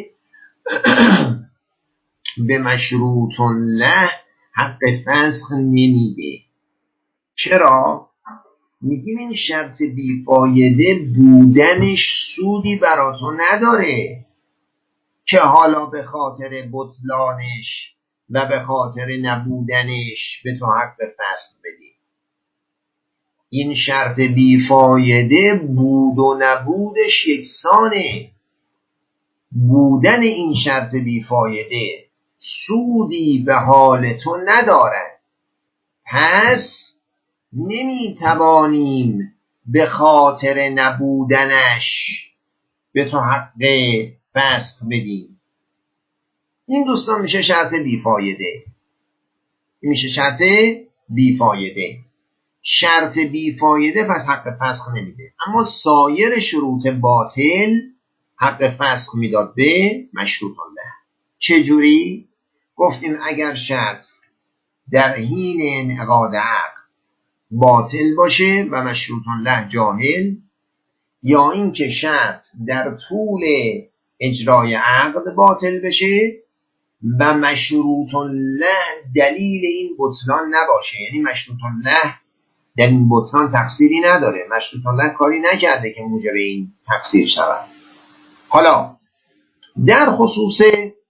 به مشروط له حق فسخ نمیده. چرا؟ میگیم این شرط بیفایده بودنش سودی برا تو نداره که حالا به خاطر بطلانش و به خاطر نبودنش به تو حق فسخ بدی. این شرط بیفایده بود و نبودش یکسانه. بودن این شرط بیفایده سودی به حال تو ندارد، پس نمیتوانیم به خاطر نبودنش به تو حق فسخ بدیم. این دوستان میشه شرط بیفایده. این میشه شرط بیفایده. شرط بیفایده پس حق فسخ نمیده، اما سایر شروط باطل حق فسخ میداد به مشروط له. چجوری؟ گفتیم اگر شرط در حین انعقاد عقد باطل باشه و مشروط له جاهل، یا اینکه شرط در طول اجرای عقد باطل بشه و مشروط له دلیل این بطلان نباشه. یعنی مشروط له در این بطلان تقصیری نداره، مشروط له کاری نکرده که موجب این تقصیر شود. حالا در خصوص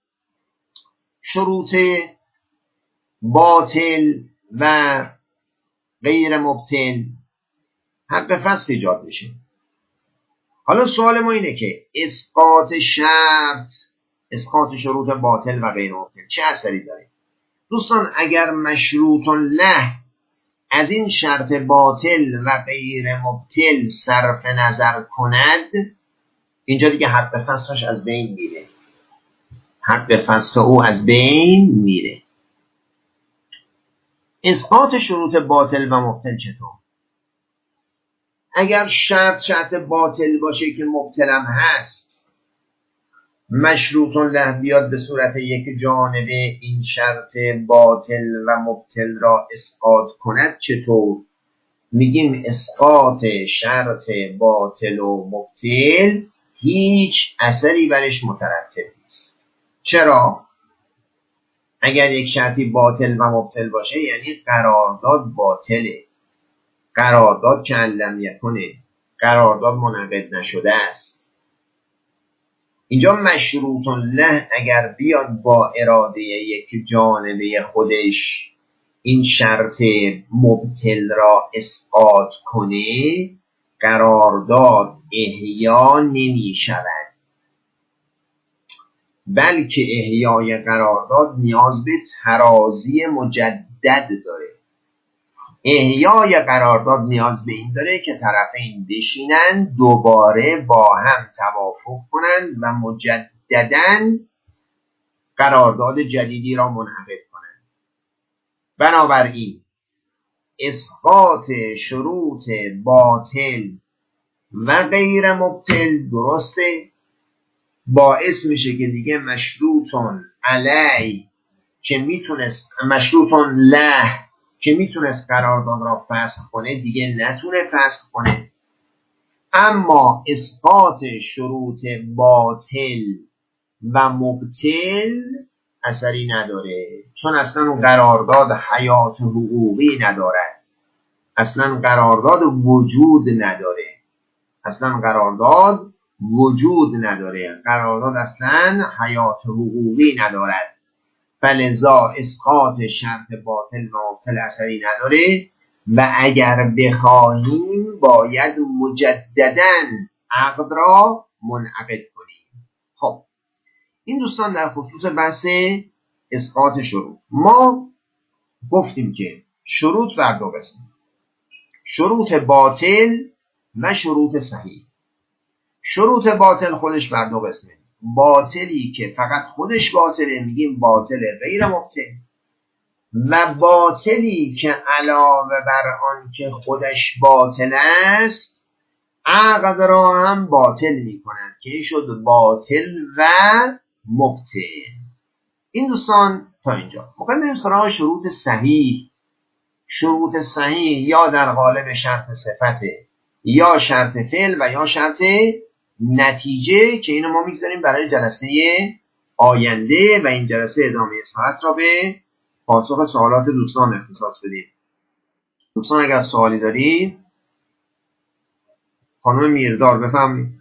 شروط باطل و غیر مبطل حق فسخ ایجاد میشه. حالا سوال ما اینه که اسقاط شروط باطل و غیر مبطل چه اثری داره؟ دوستان اگر مشروط له از این شرط باطل و غیر مبطل صرف نظر کند، اینجا دیگه حق فسخش از بین میره. حق فسخ او از بین میره. اسقاط شروط باطل و مبطل چطور؟ اگر شرط باطل باشه که مبطلم هست، مشروط له بیاد به صورت یک جانبه این شرط باطل و مبطل را اسقاط کند، چطور؟ میگیم اسقاط شرط باطل و مبطل هیچ اثری برش مترتب نیست. چرا؟ اگر یک شرطی باطل و مبطل باشه یعنی قرارداد باطله. قرارداد که لم یکنه، قرارداد منعقد نشده است. اینجا مشروط له اگر بیاد با اراده یک جانبه خودش این شرط مبطل را اسقاط کنه، قرارداد احیا نمی شود، بلکه احیای قرارداد نیاز به ترازی مجدد داره. احیای قرارداد نیاز به این داره که طرفین بشینن دوباره با هم توافق کنن و مجدداً قرارداد جدیدی را منعقد کنن. بنابراین اسقاط شروط باطل و غیر مبطل درسته، باعث میشه که دیگه مشروطون علی که میتونست مشروطون له که میتونست قرارداد را فسخ کنه دیگه نتونه فسخ کنه. اما اسقاط شروط باطل و مبطل اثری نداره، چون اصلا قرارداد حیات حقوقی ندارد، اصلا قرارداد وجود نداره، اصلا قرارداد وجود نداره، قرارداد اصلا حیات حقوقی ندارد. فلذا اسقاط شرط باطل و مبطل اثری نداره و اگر بخواهیم باید مجدداً عقد را منعقد کنیم. خب این دوستان در خصوص بحث اسقاط شروط. ما گفتیم که شروط بر دو قسم، شروط باطل و شروط صحیح. شروط باطل خودش بر دو قسمه، باطلی که فقط خودش باطله میگیم باطل غیر مبطل، و باطلی که علاوه بر آن که خودش باطل است عقد را هم باطل میکنند که این شد باطل و مبطل. این دوستان تا اینجا. موقع بریم سراغ شروط صحیح. شروط صحیح یا در قالب شرط صفته یا شرط فعل و یا شرط نتیجه که اینو ما میگذاریم برای جلسه آینده و این جلسه ادامه ساعت را به پاسخ سوالات دوستان اختصاص بدیم. دوستان اگر سوالی دارید خانم میردار بفرمایید.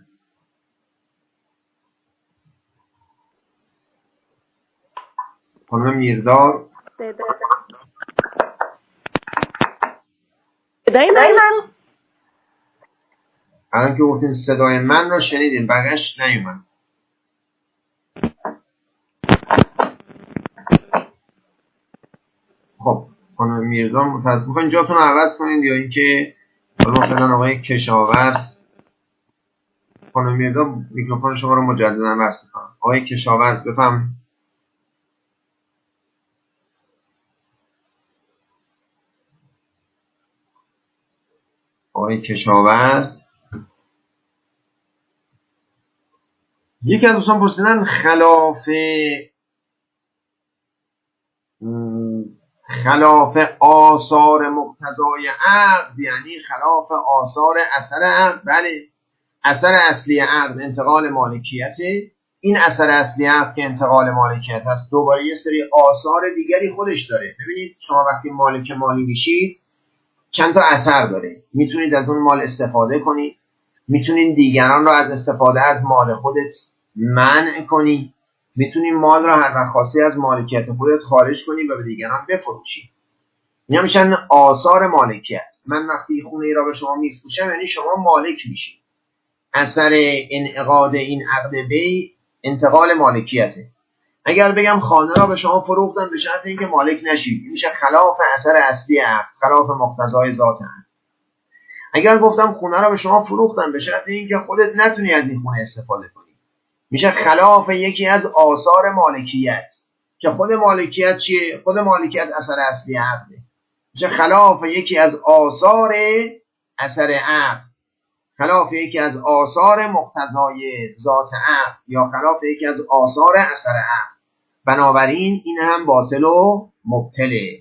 خانم میردار صدای من الان که گفتین صدای من را شنیدین بقیش نیومد. خب خانم میردار متاسفم جاتون رو عوض کنید یا اینکه حالا مثلا آقای کشاورز. خانم میردار میکروفون شما رو مجددا وصل کنم. آقای کشاورز بفرمایید. آقای کشاورز. یکی از دوستان پرسیدن خلاف آثار مقتضای عقد یعنی خلاف آثار اثر عقد. بله، اثر اصلی عقد انتقال مالکیته. این اثر اصلی عقد که انتقال مالکیت هست دوباره یه سری آثار دیگری خودش داره. ببینید شما وقتی مالک مالی میشید چند تا اثر داره، میتونید از اون مال استفاده کنید، میتونید دیگران را از استفاده از مال خودت منع کنی، میتونی مال را هر وقت خواستی از مالکیت خودت خارج کنی و به دیگران بفروشی. اینا میشن آثار مالکیت. من وقتی خونه ای را به شما میفروشم یعنی شما مالک میشی. اثر انعقاد این عقد بیع انتقال مالکیته. اگر بگم خانه را به شما فروختم به شرط اینکه مالک نشید، میشه خلاف اثر اصلی عقد، خلاف مقتضای ذات عقد. اگر گفتم خونه را به شما فروختم به شرط اینکه خودت نتونی از این خونه استفاده کنی، میشه خلاف یکی از آثار مالکیت که خود مالکیت چیه؟ خود مالکیت اثر اصلی عقده. میشه خلاف یکی از آثار اثر عقد، خلاف یکی از آثار مقتضای ذات عقد یا خلاف یکی از آثار اثر عقد. بنابراین این هم باطل و مبطله.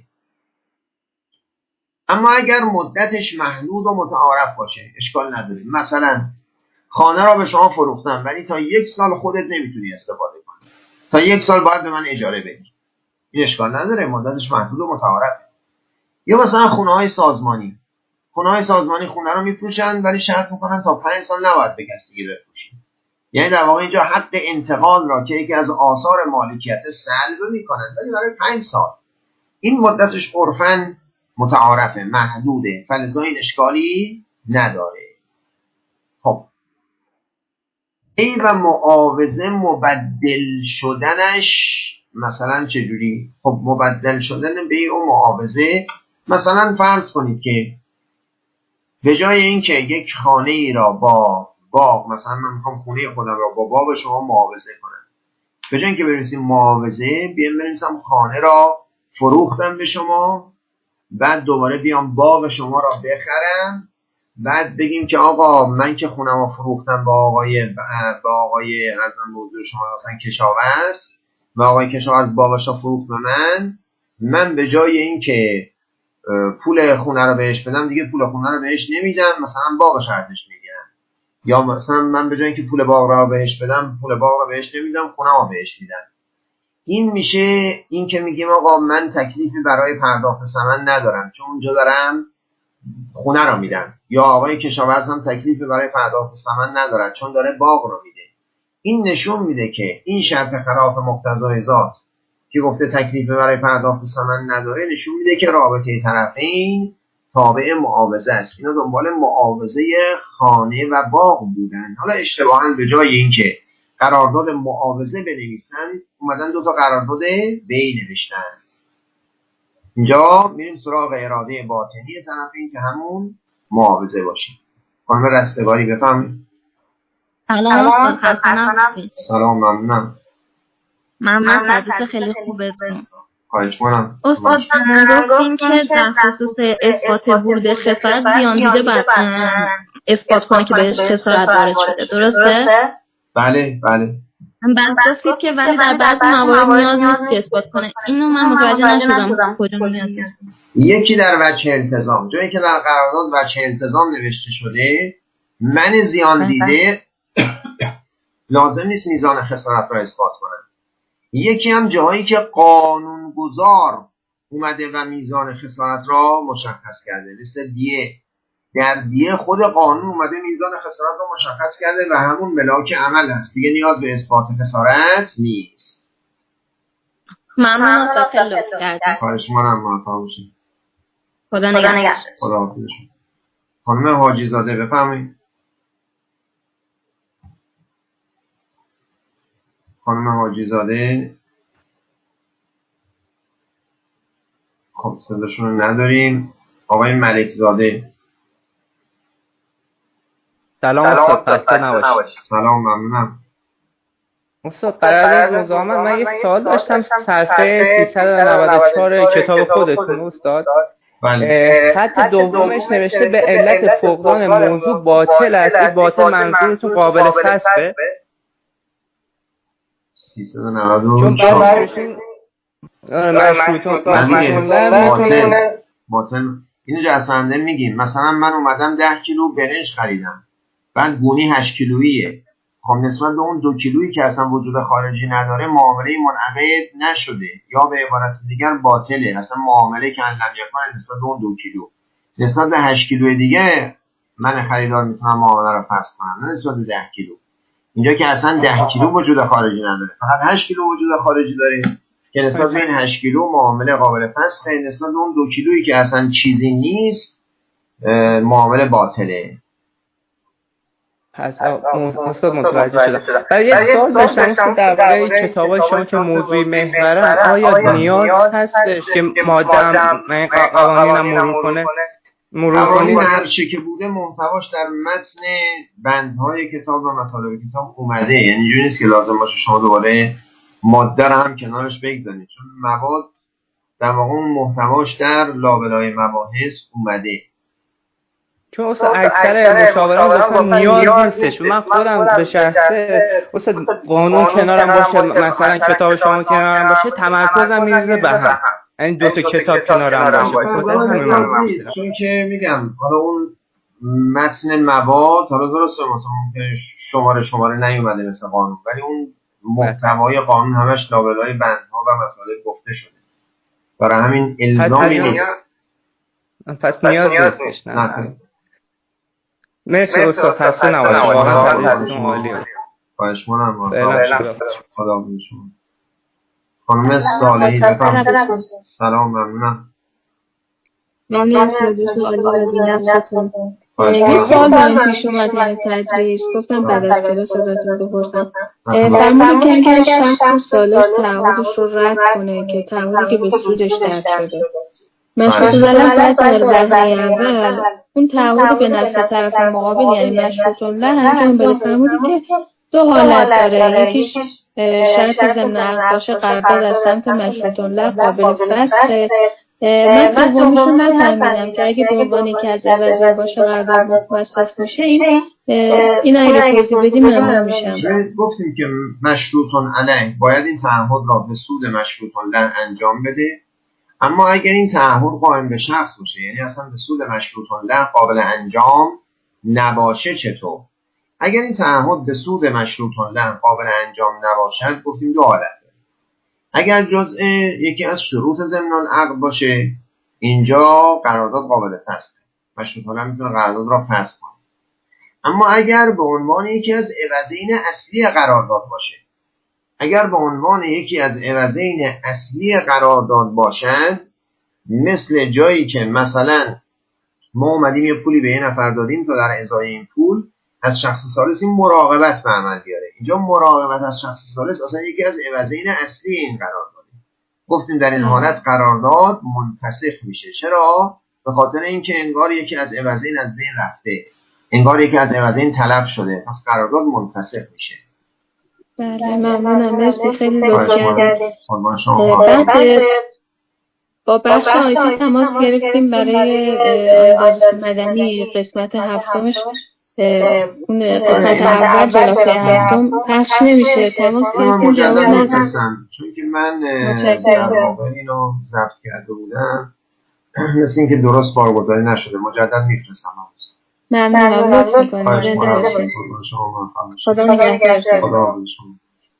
اما اگر مدتش محدود و متعارف باشه اشکال نداره. مثلا خانه را به شما فروختم ولی تا 1 سال خودت نمیتونی استفاده کنی، تا 1 سال باید به من اجاره بدی، این اشکال نداره، مدتش محدود و متعارفه. یا مثلا خونه‌های سازمانی، خونه‌های سازمانی خونه رو میفروشن ولی شرط میکنن تا 5 سال نباید به کسی دیگه بفروشی. یعنی در واقع اینجا حق انتقال را که یکی از آثار مالکیت سلب میکنن ولی برای 5 سال. این مدتش عرفاً متعارفه، محدوده، فلذا این اشکالی نداره. خب ای و معاوضه مبدل شدنش مثلا چجوری؟ خب مبدل شدن بیع و معاوضه مثلا فرض کنید که به جای اینکه یک خانه ای را با باغ، مثلا من میخوام خونه خودم را با باغ شما معاوضه کنم، به جای اینکه برسیم معاوضه بیام برسیم خانه را فروختم به شما، بعد دوباره بیام باغ شما را بخرم، بعد بگیم که آقا من که خونم رو فروختم با آقای از موضوع شما مثلا کشاورز و آقای کشاورز باغش رو فروخت به من به جای این که پول خونه رو بهش بدم دیگه پول خونه رو بهش نمیدم، مثلا باغش ارزش میگیرم. یا مثلا من به جای اینکه پول باغ را بهش بدم پول باغ را بهش نمیدم، خونه‌مو بهش میدم. این میشه این که میگیم آقا من تکلیفی برای پرداخت ثمن ندارم چون اونجا دارم خونه رو میدم، یا آقای کشاورز هم تکلیفی برای پرداخت ثمن ندارد چون داره باغ رو میده. این نشون میده که این شرط خلاف مقتضای ذات که گفته تکلیفی برای پرداخت ثمن نداره، نشون میده که رابطه طرفین تابع معاوضه است. اینا دنبال معاوضه خانه و باغ بودن. حالا اشتباهاً به جای اینکه قرارداد معاوضه بنویسن اومدن دو تا قرارداد بی نوشتن. اینجا میریم سراغ اراده باطنی طرفین که همون معاوضه باشه. خانم رستگاری بفهمید. سلام استاد، حسنم. سلام، ممنونم. ممنون، تدریس خیلی خوبتون. خواهش کنم. استاد گفتیم که در خصوص اثبات ورود خسارت زیان دیده باید اثبات کنه که بهش خسارت وارد شده، درسته؟ بله. بعد گفتید که ولی در بعضی موارد نیاز نیست که اثبات کنه. اینو من متوجه نشدم کجا میاد. یکی در وجه التزام، جایی که در قرارداد وجه التزام نوشته شده من زیان دیده لازم نیست میزان خسارت را اثبات کنم. یکی هم جایی که قانونگذار اومده و میزان خسارت را مشخص کرده، مثل دیه. در دیه خود قانون اومده میزان خسارت را مشخص کرده و همون ملاک عمل هست، دیگه نیاز به اثبات خسارت نیست. ممنون استاد، خیلی لطف کردید. خواهش می‌کنم، موفق باشید. خدا نگهدار. خدا حافظ. خانم حاجی زاده بفرمایید. خانم حاجی زاده خب صداشون رو نداریم. آقای ملک زاده. سلام استاد، خسته نباشید. سلام، ممنونم. استاد قرارداد مزاحمت، من یه سوال داشتم. صفحه 394 کتاب خودتون استاد، بله. خط دومش نوشته به علت فقدان موضوع باطل است. این باطل منظورتون قابل فسخه؟ 394 چون مشروطه باطل اینو جسنده میگیم. مثلا من اومدم 10 کیلو برنج خریدم، بعد گونی 8 کیلوییه. خب نسبت به اون 2 کیلویی که اصلا وجود خارجی نداره معامله منعقد نشده، یا به عبارت دیگر باطله. اصلا معامله که لم یکن نسبت به اون 2 کیلو. نسبت به 8 کیلو دیگه من خریدار میتونم معامله رو فسخ کنم، نه نسبت به 10 کیلو. اینجا که اصلا 10 کیلو وجود خارجی نداره، فقط 8 کیلو وجود خارجی داره که نسبت به این 8 کیلو معامله قابل فسخه. نسبت به اون 2 کیلویی که اصلا چیزی نیست معامله باطله. پس استاد متوجه شدم. ولی یه سوال داشتم درباره کتابای شما که موضوعی محورن، آیا نیاز هستش که ماده هم قوانین هم مرور کنه؟ قوانین هر چه که بوده محتواش در متن بندهای کتاب و مطالب کتاب اومده، یعنی اینجوری نیست که لازم باشه شما دوباره ماده رو هم کنارش بگذارید، چون مواد در واقع اون محتواش در لابلای مباحث اومده. چون اصلا اکثر مشاوران گفتن نیاز نیستش. من خودم به شخصه اصلا قانون کنارم باشه، مثلا کتاب شما کنارم باشه، تمرکزم میریزه به هم. یعنی دو تا کتاب کنارم باشه. چون که میگم حالا اون متن مواد حالا درسته مثلا ممکنه شماره نیومده مثل قانون، ولی اون محتوای قانون همش لابلای بندها و مطالب گفته شده. برای همین الزامی نیست. پس نیاز نیستش. نه. مرسی استاد، خسته نباشید. واقعا تدریستون عالیه. خواهش می‌کنم. خدا بخیر شما. خانم صالحی بفرمایید. سلام، ممنونم. ممنون از عالی بینفتون. یه سوال دارم پیش اومد یعنی تدریس گفتم بعد از کلاس ازتون بپرسم. فرمودید که اگر شخص سالش تعهدش رو رد کنه که تعهدی که به سودش درد شده، مشروط ضلع باید در وهله اول اون تعهد به نفع طرف مقابل یعنی مشروط له انجام بده. فرمودید که دو حالت داره، یکیش شرط ضمن عقد باشه، قرارداد از سمت مشروط له قابل فسخه. من دومیشو نفهمیدم که اگه به عنوان که از عوضی باشه قرارداد متوسط میشه، این اگه توضیح بدیم ممنون میشم. گفتیم که مشروط علیه باید این تعهد را به سود مشروط له انجام بده، اما اگر این تعهد قائم به شخص باشه، یعنی اصلا به سود مشروط له قابل انجام نباشه چطور؟ اگر این تعهد به سود مشروط له قابل انجام نباشد گفتیم دو حالت داره. اگر جزء یکی از شروط ضمن العقد باشه اینجا قرارداد قابل فسخه، مشروط له میتونه قرارداد را فسخ کنه. اما اگر به عنوان یکی از عوضین اصلی قرارداد باشه، اگر به عنوان یکی از عوضین اصلی قرارداد باشد، مثل جایی که مثلا ما اومدیم یه پولی به یه نفر دادیم تا در ازای این پول از شخص ثالث این مراقبت به عمل بیاره، اینجا مراقبت از شخص ثالث اصلا یکی از عوضین اصلی این قرارداده. گفتیم در این حالت قرارداد منفسخ میشه. چرا؟ به خاطر اینکه انگار یکی از عوضین از بین رفته، انگار یکی از عوضین تلف شده، پس قرارداد منفسخ میشه. بله ممنونم، مرسی، خیلی لطف کردید. با بخش آیتی تماس گرفتیم برای آیدادست مدنی قسمت هفتمش، اون قسمت اول جلسه هفتم پخش نمیشه، تماس گرفتیم جواب ندادن. چون که من اینو ضبط کرده بودم مثل اینکه درست بارگذاری نشده، مجدد میفرستم. ممنونم، لطف میکنید. زنده باشید. خدا نگهدار. خدا باشید.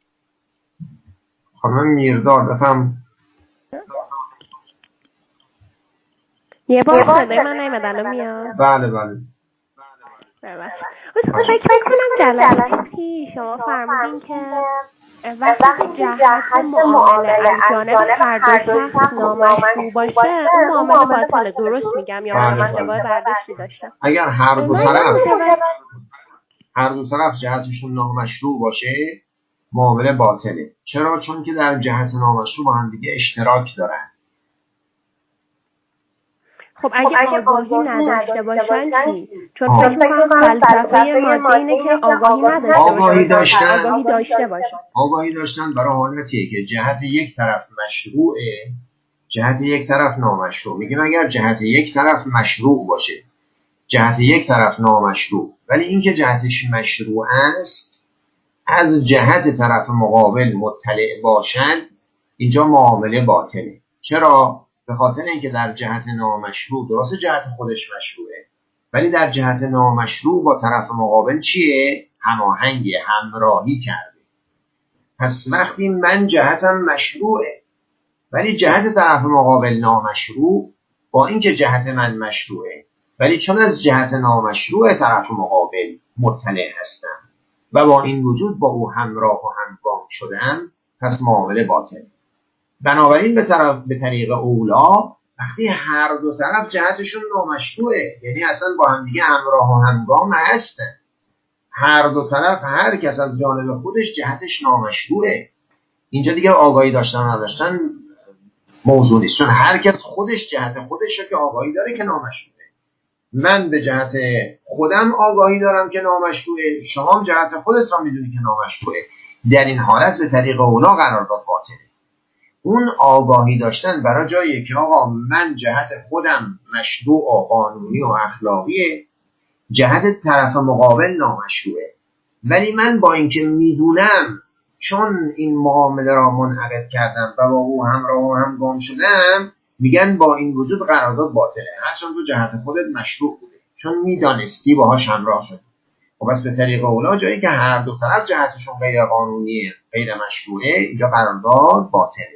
خانم میردار بفهم. یه بار صدای من نیمدن میاد؟ بله بله. فکر میکنم جلسه پیش شما فرمودین که وقتی جهت معامله از جانب هر دو شخص نامشروع باشه اون معامله باطله. درست میگم یا من اشتباه برداشتی داشتم؟ اگر هر دو طرف جهتشون نامشروع باشه معامله باطله. چرا؟ چون که در جهت نامشروع با هم دیگه اشتراک دارن. خب اگه آگاهی نداشته باشن چی؟ چون فکر می‌کنم فلسفه ماده اینه که آگاهی نداشته باشن. آگاهی داشتن برای حالتیه که جهت یک طرف مشروعه، جهت یک طرف نامشروع. میگیم اگر جهت یک طرف مشروع باشه، جهت یک طرف نامشروع، ولی این که جهتش مشروع است از جهت طرف مقابل مطلع باشن، اینجا معامله باطله. چرا؟ به خاطر اینکه در جهت نامشروع درست جهت خودش مشروعه، ولی در جهت نامشروع با طرف مقابل چیه؟ هماهنگ، همراهی کرده. پس وقتی من جهتم مشروعه ولی جهت طرف مقابل نامشروع، با اینکه جهت من مشروعه ولی چون از جهت نامشروع طرف مقابل مطلع هستم و با این وجود با او همراه و همگام شدم، پس معامله باطله. بنابراین به طریق اولا وقتی هر دو طرف جهتشون نامشروعه، یعنی اصلا با هم دیگه همراه و همگام هستن، هر دو طرف هر کس از جانب خودش جهتش نامشروعه، اینجا دیگه آگاهی داشتن نداشتن موضوع نیست، چون هر کس خودش جهت خودش رو که آگاهی داره که نامشروعه. من به جهت خودم آگاهی دارم که نامشروعه، شما هم جهت خودت را میدونی که نامشروعه. در این حالت به طریق اولا قرارداد باطله. اون آگاهی داشتن برای جاییه که آقا من جهت خودم مشروع و قانونی و اخلاقیه، جهت طرف مقابل نامشروعه، ولی من با اینکه میدونم چون این معامله را منعقد کردم و با او همراه و همگام شدم، میگن با این وجود قرارداد باطله، هرچند تو جهت خودت مشروع بوده چون میدانستی باهاش همراه شد. خب پس به طریق اولا جایی که هر دو طرف جهتشون غیر قانونیه، غیر مشروعه، اینجا قرارداد باطله.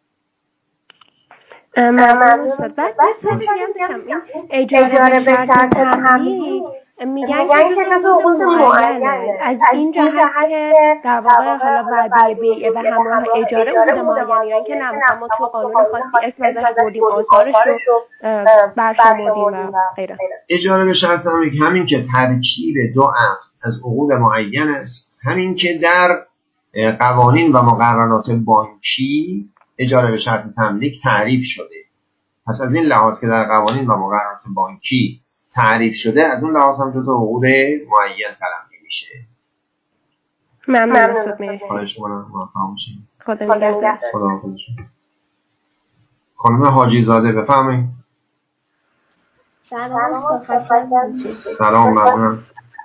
ممنون شد. بعد این اجاره به شرط تمدید میگن که جزء حقوق معینه. از این جهت که در واقع حالا وعده بیعه به همراه اجاره حقوق معینه، یا اینکه نه ما تو قانون خاصی اسم ازش بردیم، آثارش رو برشمردیم و غیره. اجاره به شرط تمدید همین که ترکیب دو عقد از عقود معین است، همین که در قوانین و مقررات بانکی اجاره به شرط تملیک تعریف شده. پس از این لحاظ که در قوانین و مقررات بانکی تعریف شده، از اون لحاظ هم جزو عقود معین تلقی میشه. ممنون شد. خواهش می‌کنم موفق باشید. خدا نگهدار. خدا حافظ. خانم حاجی زاده بفرمایید. سلام ممنونم.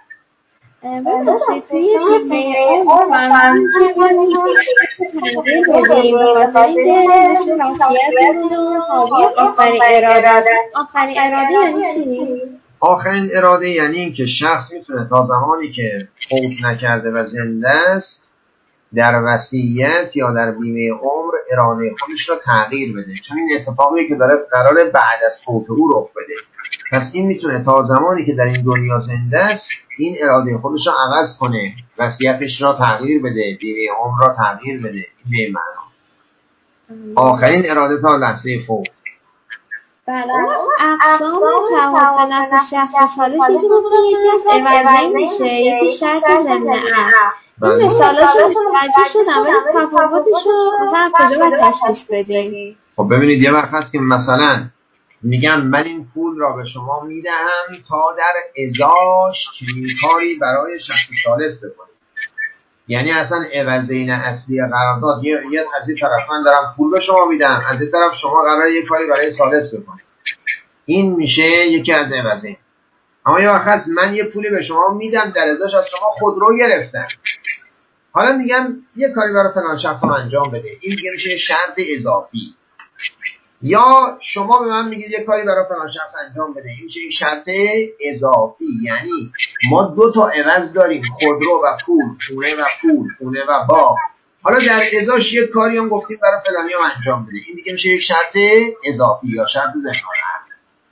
توی فیلمه اون فرمودن که تنظیم بدیم بخاطر شخصیتمون حاوی آخرین اراده. آخرین اراده یعنی چی؟ آخرین اراده یعنی این که شخص میتونه تا زمانی که فوت نکرده و زنده است در وصیت یا در بیمه عمر اراده خودش را تغییر بده، چون این اتفاقی که داره قراره بعد از فوت او رخ بده. پس این میتونه تا زمانی که در این دنیا زنده است این اراده خودش را عوض کنه، وصیتش را تغییر بده، بیمه عمر را تغییر بده. این به معنا آخرین اراده تا لحظه فوت. بله، اقسام تعهد نفس شخص حالا چیزی بکنه یکی از عوضی میشه، یکی شرط ضمن عقد. این مثالاشو متوجه شدم ولی تفاوتشو مثلا کجا باید تشخیص بدیم؟ خب ببینید یه وقت هست که مثلا میگم من این پول را به شما میدهم تا در ازاش چنین کاری برای شخص ثالث بکنید. یعنی اصلا عوضین اصلی قرارداد یه از این طرف من دارم پول به شما میدم، از این طرف شما قراره یه کاری برای ثالث بکنید. این میشه یکی از عوضین. اما یه وقت هست من یه پولی به شما میدم در ازاش از شما خودرو گرفتم، حالا میگم یه کاری برای فلان شخص انجام بده. این دیگه میشه شرط اضافی. یا شما به من میگید یه کاری برای فلان شخص انجام بده، این میشه شرط اضافی. یعنی ما دو تا عوض داریم، خودرو و پول، خونه و پول، خونه و باغ. حالا در ازاش یه کاری هم گفتیم برای فلانی هم انجام بده، این دیگه میشه یک شرط اضافی یا شرط ضمن.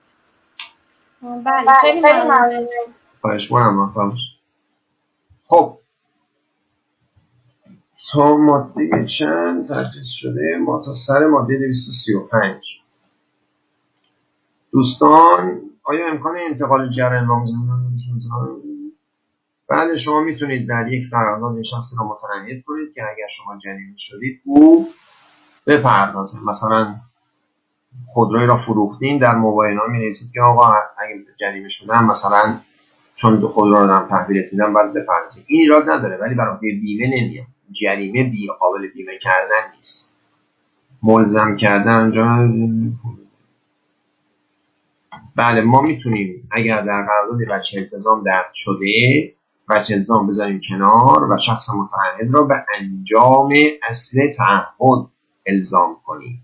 بله خیلی ممنون. خواهش می‌کنم. خب تا ماده چند تدریس شده؟ ما تا سر ماده 235. دوستان آیا امکان انتقال جریان بعد شما میتونید در یک قرارداد شخصی را متعهد کنید که اگر شما جریمه شدید او بپردازه. مثلا خودروی را فروختین، در مباینه‌ها می‌نویسید که آقا اگر جریمه شدم مثلا چون خودرو را دارم تحویلت میدم باید بپردازید. این ایراد نداره ولی برای بیمه نمیاد. جریمه بی قابل بیمه کردن نیست. ملزم کردن انجام. بله ما میتونیم اگر در قرارداد وجه التزام درج شده وجه التزام بذاریم کنار و شخص متعهد را به انجام اصل تعهد الزام کنیم.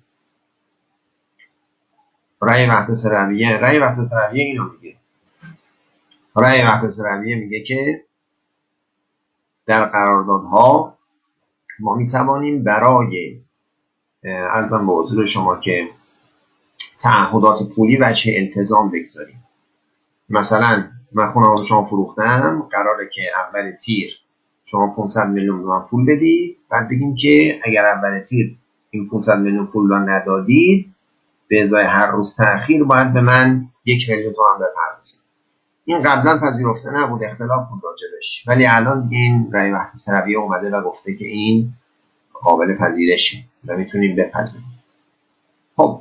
رأی وحدت رویه اینو میگه. رأی وحدت رویه میگه که در قراردادها ما میتوانیم برای عرضم به حضور شما که تعهدات پولی وجه التزام بگذاریم. مثلا من خونه رو شما فروختم، قراره که اول تیر شما 500 میلیون تومان پول بدید، بعد بگیم که اگر اول تیر این 500 میلیون پول رو ندادید به ازای هر روز تأخیر باید به من 1 میلیون تومان بپردازید. این قبلا پذیرفته نبود، اختلاف بود راجبش، ولی الان دیگه این رأی وحدت رویه اومده و گفته که این قابل پذیرشه و میتونیم بپذیریم. خب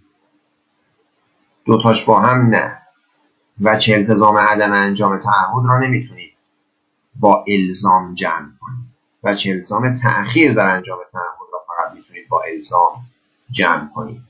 دوتاش با هم نه. وجه التزام عدم انجام تعهد را نمیتونید با الزام جمع کنید. وجه التزام تأخیر در انجام تعهد را فقط میتونید با الزام جمع کنید.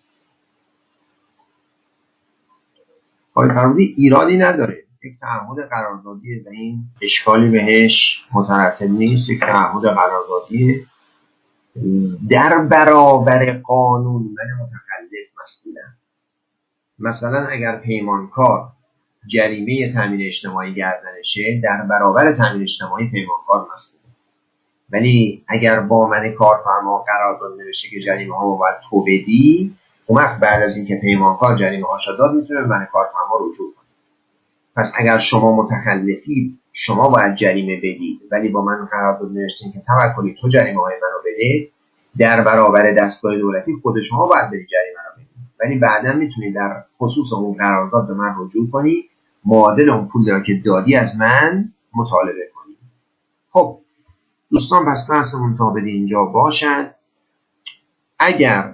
قراردادی ایرادی نداره. یک تعهد قراردادیه و این اشکالی بهش مترتب نیست. یک تعهد قراردادیه در برابر قانون من متخلف مسئولم. مثلا اگر پیمانکار جریمه تامین اجتماعی گردنشه در برابر تامین اجتماعی پیمانکار مسئوله. ولی اگر با من کارفرما قرارداد نوشته که جریمه ها رو باید تو بدی، اون وقت بعد از اینکه پیمانکار جریمه هاشو داد میتونه من کارفرما رجوع کنه. پس اگر شما متخلفید شما باید جریمه بدید، ولی با من قرارداد نوشتین که توکلی تو جریمه های منو بده، در برابر دستگاه دولتی خود شما باید بدید جریمه رو بدید، ولی بعدا میتونید در خصوص اون قرارداد به من رجوع کنی، معادل اون پولی را که دادی از من مطالبه کنی. خب دوستان پس بحثمون تا به اینجا باشد. اگر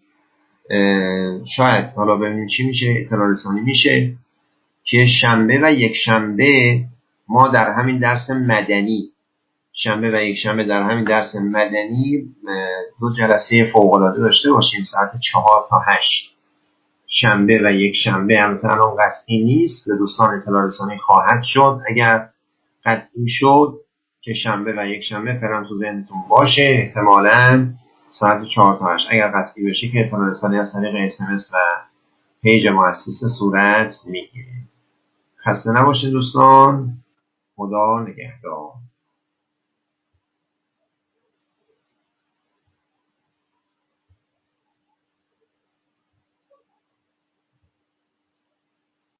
شاید حالا ببینیم چی میشه، اطلاع رسانی میشه که شنبه و یک شنبه ما در همین درس مدنی در همین درس مدنی 2 جلسه فوق‌العاده داشته باشیم ساعت 4 تا 8. شنبه و یک شنبه همچنان الان قطعی نیست، به دوستان اطلاع رسانی خواهد شد. اگر قطعی شد که شنبه و یک شنبه فرام تو ذهنتون باشه، احتمالاً ساعت 4 تا 8. اگر قطعی بشه که اطلاع رسانی از طریق SMS و پیج مؤسسه صورت میگیره. خسته نباشین دوستان. خدا نگهدار.